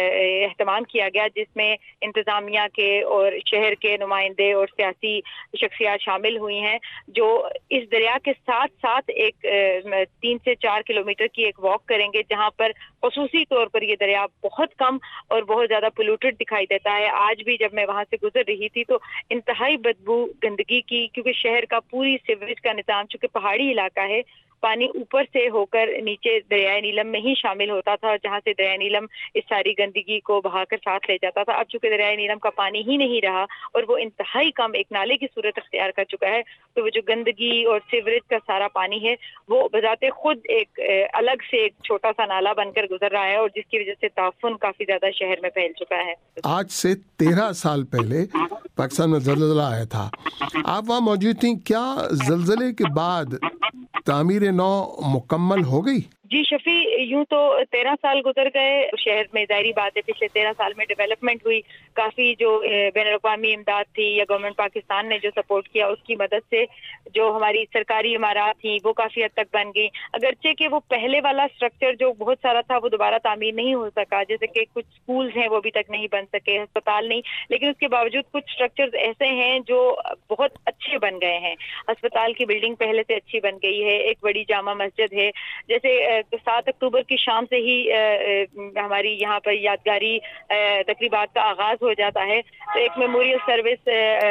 اہتمام کیا گیا، جس میں انتظامیہ کے اور شہر کے نمائندے اور سیاسی شخصیات شامل ہوئی ہیں، جو اس دریا کے ساتھ ساتھ ایک تین سے چار کلومیٹر کی ایک واک کریں گے، جہاں پر خصوصی طور پر یہ دریا بہت کم اور بہت زیادہ پولوٹڈ دکھائی دیتا ہے۔ آج بھی جب میں وہاں سے گزر رہی تھی تو انتہائی بدبو گندگی کی، کیونکہ شہر کا پوری سیوریج کا نظام چونکہ پہاڑی علاقہ ہے، پانی اوپر سے ہو کر نیچے دریائے نیلم میں ہی شامل ہوتا تھا، جہاں سے دریائے نیلم اس ساری گندگی کو بہا کر ساتھ لے جاتا تھا۔ اب چونکہ دریائے نیلم کا پانی ہی نہیں رہا اور وہ انتہائی کم ایک نالے کی صورت اختیار کر چکا ہے، تو وہ جو گندگی اور سیوریج کا سارا پانی ہے وہ بذات خود ایک الگ سے ایک چھوٹا سا نالا بن کر گزر رہا ہے، اور جس کی وجہ سے تعفن کافی زیادہ شہر میں پھیل چکا ہے۔ آج سے تیرہ سال پہلے پاکستان میں زلزلہ آیا تھا، آپ وہاں موجود تھیں، کیا زلزلے کے بعد تعمیر نو مکمل ہو گئی؟ جی شفیع، یوں تو تیرہ سال گزر گئے، شہر میں ظاہری بات ہے پچھلے تیرہ سال میں ڈیولپمنٹ ہوئی، کافی جو بین الاقوامی امداد تھی یا گورنمنٹ پاکستان نے جو سپورٹ کیا اس کی مدد سے جو ہماری سرکاری عمارات تھیں وہ کافی حد تک بن گئی، اگرچہ کہ وہ پہلے والا اسٹرکچر جو بہت سارا تھا وہ دوبارہ تعمیر نہیں ہو سکا، جیسے کہ کچھ سکولز ہیں وہ ابھی تک نہیں بن سکے، ہسپتال نہیں، لیکن اس کے باوجود کچھ اسٹرکچرز ایسے ہیں جو بہت اچھے بن گئے ہیں۔ ہسپتال کی بلڈنگ پہلے سے اچھی بن گئی ہے، ایک بڑی جامع مسجد ہے، جیسے سات اکتوبر کی شام سے ہی ہماری یہاں پر یادگاری تقریبات کا آغاز ہو جاتا ہے، تو ایک میموریل سروس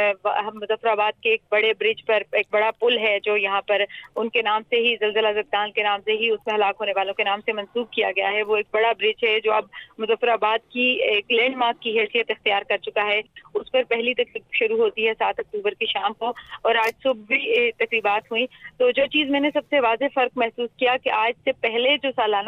مظفر آباد کے ایک بڑے برج پر ایک بڑا پل ہے جو یہاں پر ان کے نام سے ہی، زلزلہ زدگان کے نام سے ہی، اس میں ہلاک ہونے والوں کے نام سے منسوب کیا گیا ہے۔ وہ ایک بڑا برج ہے جو اب مظفر آباد کی ایک لینڈ مارک کی حیثیت اختیار کر چکا ہے، اس پر پہلی تقریب شروع ہوتی ہے سات اکتوبر کی شام کو، اور آج صبح بھی تقریبات ہوئی۔ تو جو چیز میں نے سب سے واضح فرق محسوس کیا کہ آج سے پہلے جو سالانہ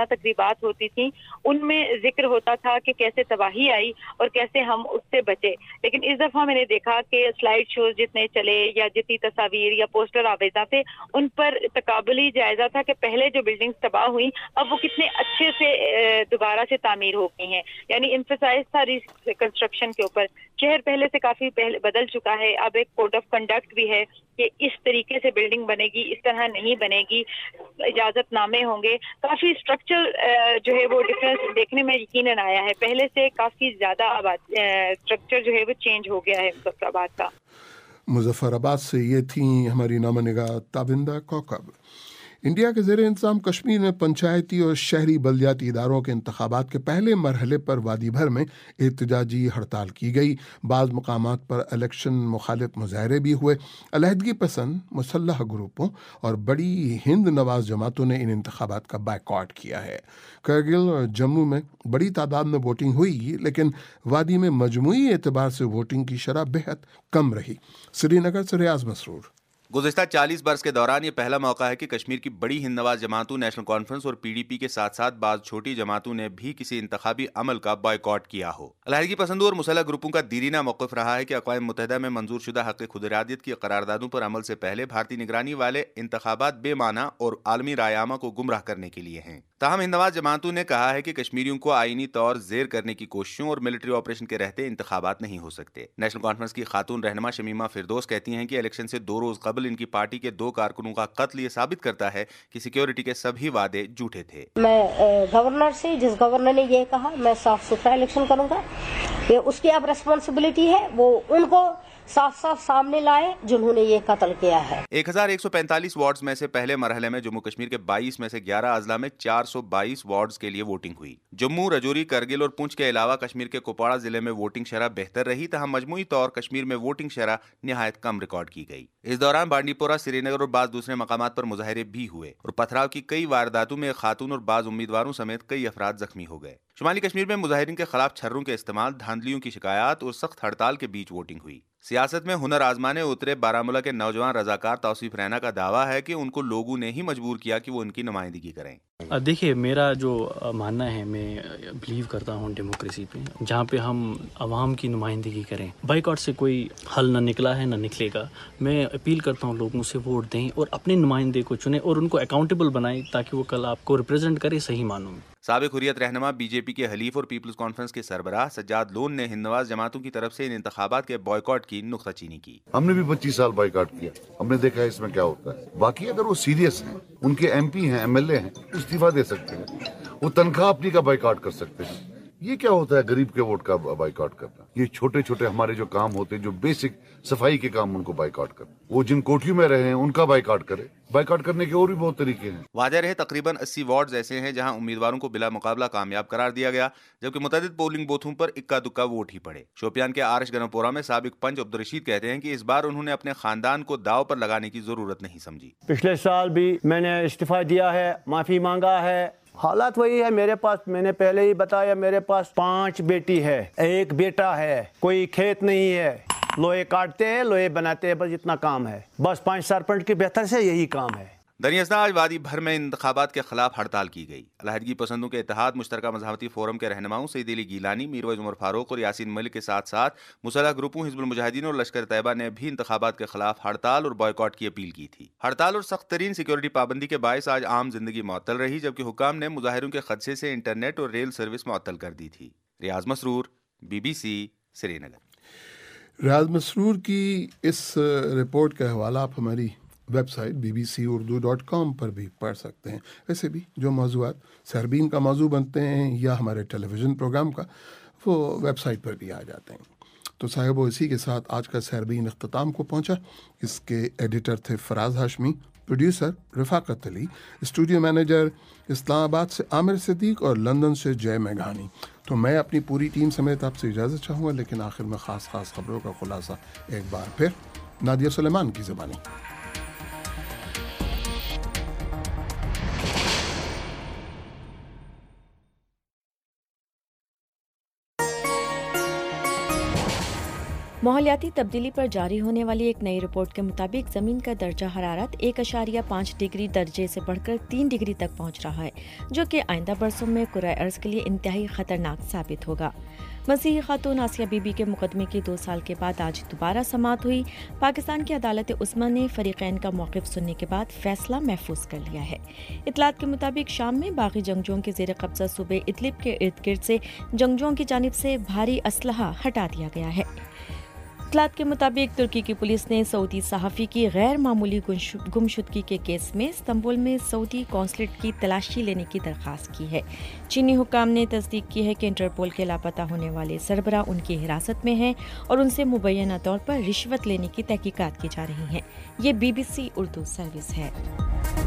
जहाँ तकरीबात होती थी उनमें जिक्र होता था कि कैसे तबाही आई और कैसे हम उससे बचे। लेकिन इस दफ़ा मैंने देखा कि स्लाइड शोज जितने चले या जितनी तस्वीर या पोस्टर आवेजा थे उन पर तकाबली जायजा था कि पहले जो बिल्डिंग्स तबाह हुई अब वो कितने अच्छे से दोबारा से तामीर हो गई हैं। यानी एम्फसाइज था रिकंस्ट्रक्शन के ऊपर। शहर पहले से काफी पहले बदल चुका है। अब एक कोड ऑफ कंडक्ट भी है कि इस तरीके से बिल्डिंग बनेगी, इस तरह नहीं बनेगी, इजाजतनामे होंगे। काफी स्ट्रक्चर जो है वो डिफरेंस देखने में यकीनन आया है। पहले से काफी ज्यादा स्ट्रक्चर जो है वो चेंज हो गया है मुजफ्फराबाद का। मुजफ्फराबाद से ये थी हमारी नामा निगाह ताबिंदा कौकब। इंडिया के ज़ेरे इंतज़ाम कश्मीर में पंचायती और शहरी बल्दियाती इदारों के इंतखाबात के पहले मरहले पर वादी भर में एहतजाजी हड़ताल की गई। बाज़ मकामात पर इलेक्शन मुखालिफ मुजाहरे भी हुए। अलहदगी पसंद मुसल्लह ग्रुपों और बड़ी हिंद नवाज जमातों ने इन इंतखाबात का बायकॉट किया है। करगिल और जम्मू में बड़ी तादाद में वोटिंग हुई, लेकिन वादी में मजमूई एतबार से वोटिंग की शरह बेहद कम रही। श्रीनगर से रियाज मसरूर। गुज़िस्ता चालीस बरस के दौरान ये पहला मौका है कि कश्मीर की बड़ी हिंद नवाज जमातों, नेशनल कॉन्फ्रेंस और पीडीपी के साथ साथ बाज़ छोटी जमातों ने भी किसी इंतखाबी अमल का बॉयकॉट किया हो। अलहदगी पसंदों और मुसल्लह ग्रुपों का दीरीना मौक़िफ़ रहा है कि अक़वाम मुत्तहिदा में मंजूर शुदा हक़ खुदइरादियत की करारदादों पर अमल से पहले भारतीय निगरानी वाले इंतखाबात बेमाना और आलमी रायआमा को गुमराह करने के लिए हैं। ताहम हिंद नवाज जमातों ने कहा है कि कश्मीरियों को आईनी तौर ज़ेर करने की कोशिशों और मिलिट्री ऑपरेशन के रहते इंतखाबात नहीं हो सकते। नेशनल कॉन्फ्रेंस की खातून रहनुमा शमीमा फिरदौस कहती हैं कि इलेक्शन से दो रोज कबल इनकी पार्टी के दो कारकुनों का कत्ल ये साबित करता है कि सिक्योरिटी के सभी वादे झूठे थे। मैं गवर्नर से, जिस गवर्नर ने ये कहा मैं साफ सुथरा इलेक्शन करूंगा, ये उसकी अब रिस्पॉन्सिबिलिटी है, वो उनको साफ साफ सामने लाए जिन्होंने ये कत्ल किया है। एक हजार एक सौ पैंतालीस वार्ड्स में से पहले मरहले में जम्मू कश्मीर के बाईस में से ग्यारह अजला में चार सौ बाईस वार्ड्स के लिए वोटिंग हुई। जम्मू, रजौरी, करगिल और पुंछ के अलावा कश्मीर के कुपवाड़ा जिले में वोटिंग शरह बेहतर रही, तहाँ मजमूई तौर कश्मीर में वोटिंग शरह निहायत कम रिकॉर्ड की गई। इस दौरान बांडीपोरा, श्रीनगर और बाज़ दूसरे मकामात पर मुजाहरे भी हुए और पथराव की कई वारदातों में खातून और बाज़ उम्मीदवारों समेत कई अफराद जख्मी हो गए। शुमाली कश्मीर में मुजाहिरीन के खिलाफ छर्रों के इस्तेमाल, धांधलियों की शिकायत और सख्त हड़ताल के बीच वोटिंग हुई। सियासत में हुनर आजमाने उतरे बारामूला के नौजवान रजाकार तौसीफ रैना का दावा है कि उनको लोगों ने ही मजबूर किया कि वो उनकी नुमाइंदगी करें। देखिए, मेरा जो मानना है, मैं बिलीव करता हूँ डेमोक्रेसी पे, जहाँ पे हम आवाम की नुमाइंदगी करें। बाइकआउट से कोई हल न निकला है न निकलेगा। मैं अपील करता हूँ लोगों से वोट दें और अपने नुमाइंदे को चुनें और उनको अकाउंटेबल बनाएं ताकि वो कल आपको रिप्रेजेंट करे सही मानों में। साबिक हुर्रियत रहनुमा, बीजेपी के हलीफ और पीपल्स कॉन्फ्रेंस के सरबराह सज्जाद लोन ने हिंद नवाज जमातों की तरफ से इन इंतखाबात के बॉयकॉट की नुक्ताचीनी की। हमने भी पच्चीस साल बॉयकॉट किया, हमने देखा है इसमें क्या होता है। बाकी अगर वो सीरियस हैं, उनके एमपी हैं, एमएलए हैं, इस्तीफा दे सकते हैं, वो तनख्वाह अपनी का बॉयकॉट कर सकते हैं। ये क्या होता है गरीब के वोट का बाइकआउट करना? ये छोटे छोटे हमारे जो काम होते हैं, जो बेसिक सफाई के काम, उनको बाइकआउट कर। वो जिन कोठियों में रहे हैं उनका बाइकआउट करे। बाइकआउट करने के और भी बहुत तरीके हैं। वाज़ेह रहे तकरीबन अस्सी वार्ड ऐसे हैं जहां उम्मीदवारों को बिला मुकाबला कामयाब करार दिया गया, जबकि मुतअद्दिद पोलिंग बूथों पर इक्का दुक्का वोट ही पड़े। शोपियान के आरश गनपोरा में साबिक पंच अब्दुल रशीद कहते हैं कि इस बार उन्होंने अपने खानदान को दाव पर लगाने की जरूरत नहीं समझी। पिछले साल भी मैंने इस्तीफा दिया है, माफी मांगा है। हालात वही है मेरे पास, मैंने पहले ही बताया, मेरे पास पांच बेटी है, एक बेटा है, कोई खेत नहीं है, लोहे काटते हैं, लोहे बनाते हैं, बस इतना काम है। बस पांच सरपंच के बेहतर से यही काम है। दरियास्ता आज वादी भर में इंतखाबात के खिलाफ हड़ताल की गई। अलहदगी पसंदों के इत्तेहाद मुश्तरका मज़हबती फोरम के रहनुमाओं सईद अली गीलानी, मीरवैज़ उमर फारूक और यासीन मलिक के साथ साथ मुसल्लह ग्रुपों हिज़्बुल मुजाहिदीन और लश्कर तैयबा ने भी इंतखाबात के खिलाफ हड़ताल और बॉयकॉट की अपील की थी। हड़ताल और सख्त तरीन सिक्योरिटी पाबंदी के बायस आज आम जिंदगी मुअत्तल रही, जबकि हुकाम ने मुजाहिरों के खदशे से इंटरनेट और रेल सर्विस मुअत्तल कर दी थी। रियाज मसरूर, बीबीसी, श्रीनगर। रियाज मसरूर की इस रिपोर्ट का हवाला आप हमारी website B B C Urdu dot com पर भी पढ़ सकते हैं। वैसे भी जो मौज़ूआत सरबीन का मौजू बनते हैं या हमारे टेलीविज़न प्रोग्राम का, वो वेबसाइट पर भी आ जाते हैं। तो साहिबो, इसी के साथ आज का सरबीन अख्ताम को पहुंचा। इसके एडिटर थे Faraz Hashmi, producer Rafaqat Ali, studio manager Islamabad से आमिर सिद्दीक और लंदन से जय मेघानी। तो मैं अपनी पूरी टीम समेत आपसे इजाज़त चाहूँगा, लेकिन आखिर में ख़ास ख़ास खबरों का खुलासा एक बार फिर नादिया सुलेमान की ज़बानी। ماحولیاتی تبدیلی پر جاری ہونے والی ایک نئی رپورٹ کے مطابق زمین کا درجہ حرارت ایک اشاریہ پانچ ڈگری درجے سے بڑھ کر تین ڈگری تک پہنچ رہا ہے، جو کہ آئندہ برسوں میں کرۂ ارض کے لیے انتہائی خطرناک ثابت ہوگا۔ مسیحی خاتون آسیہ بی بی کے مقدمے کی دو سال کے بعد آج دوبارہ سماعت ہوئی۔ پاکستان کی عدالت عظمیٰ نے فریقین کا موقف سننے کے بعد فیصلہ محفوظ کر لیا ہے۔ اطلاعات کے مطابق شام میں باغی جنگجوؤں کے زیر قبضہ صوبے ادلب کے ارد گرد سے جنگجوؤں کی جانب سے بھاری اسلحہ ہٹا دیا گیا ہے۔ اطلاعات کے مطابق ترکی کی پولیس نے سعودی صحافی کی غیر معمولی گمشدگی کے کیس میں استنبول میں سعودی قونصلیٹ کی تلاشی لینے کی درخواست کی ہے۔ چینی حکام نے تصدیق کی ہے کہ انٹرپول کے لاپتہ ہونے والے سربراہ ان کی حراست میں ہیں اور ان سے مبینہ طور پر رشوت لینے کی تحقیقات کی جا رہی ہیں۔ یہ B B C Urdu service ہے۔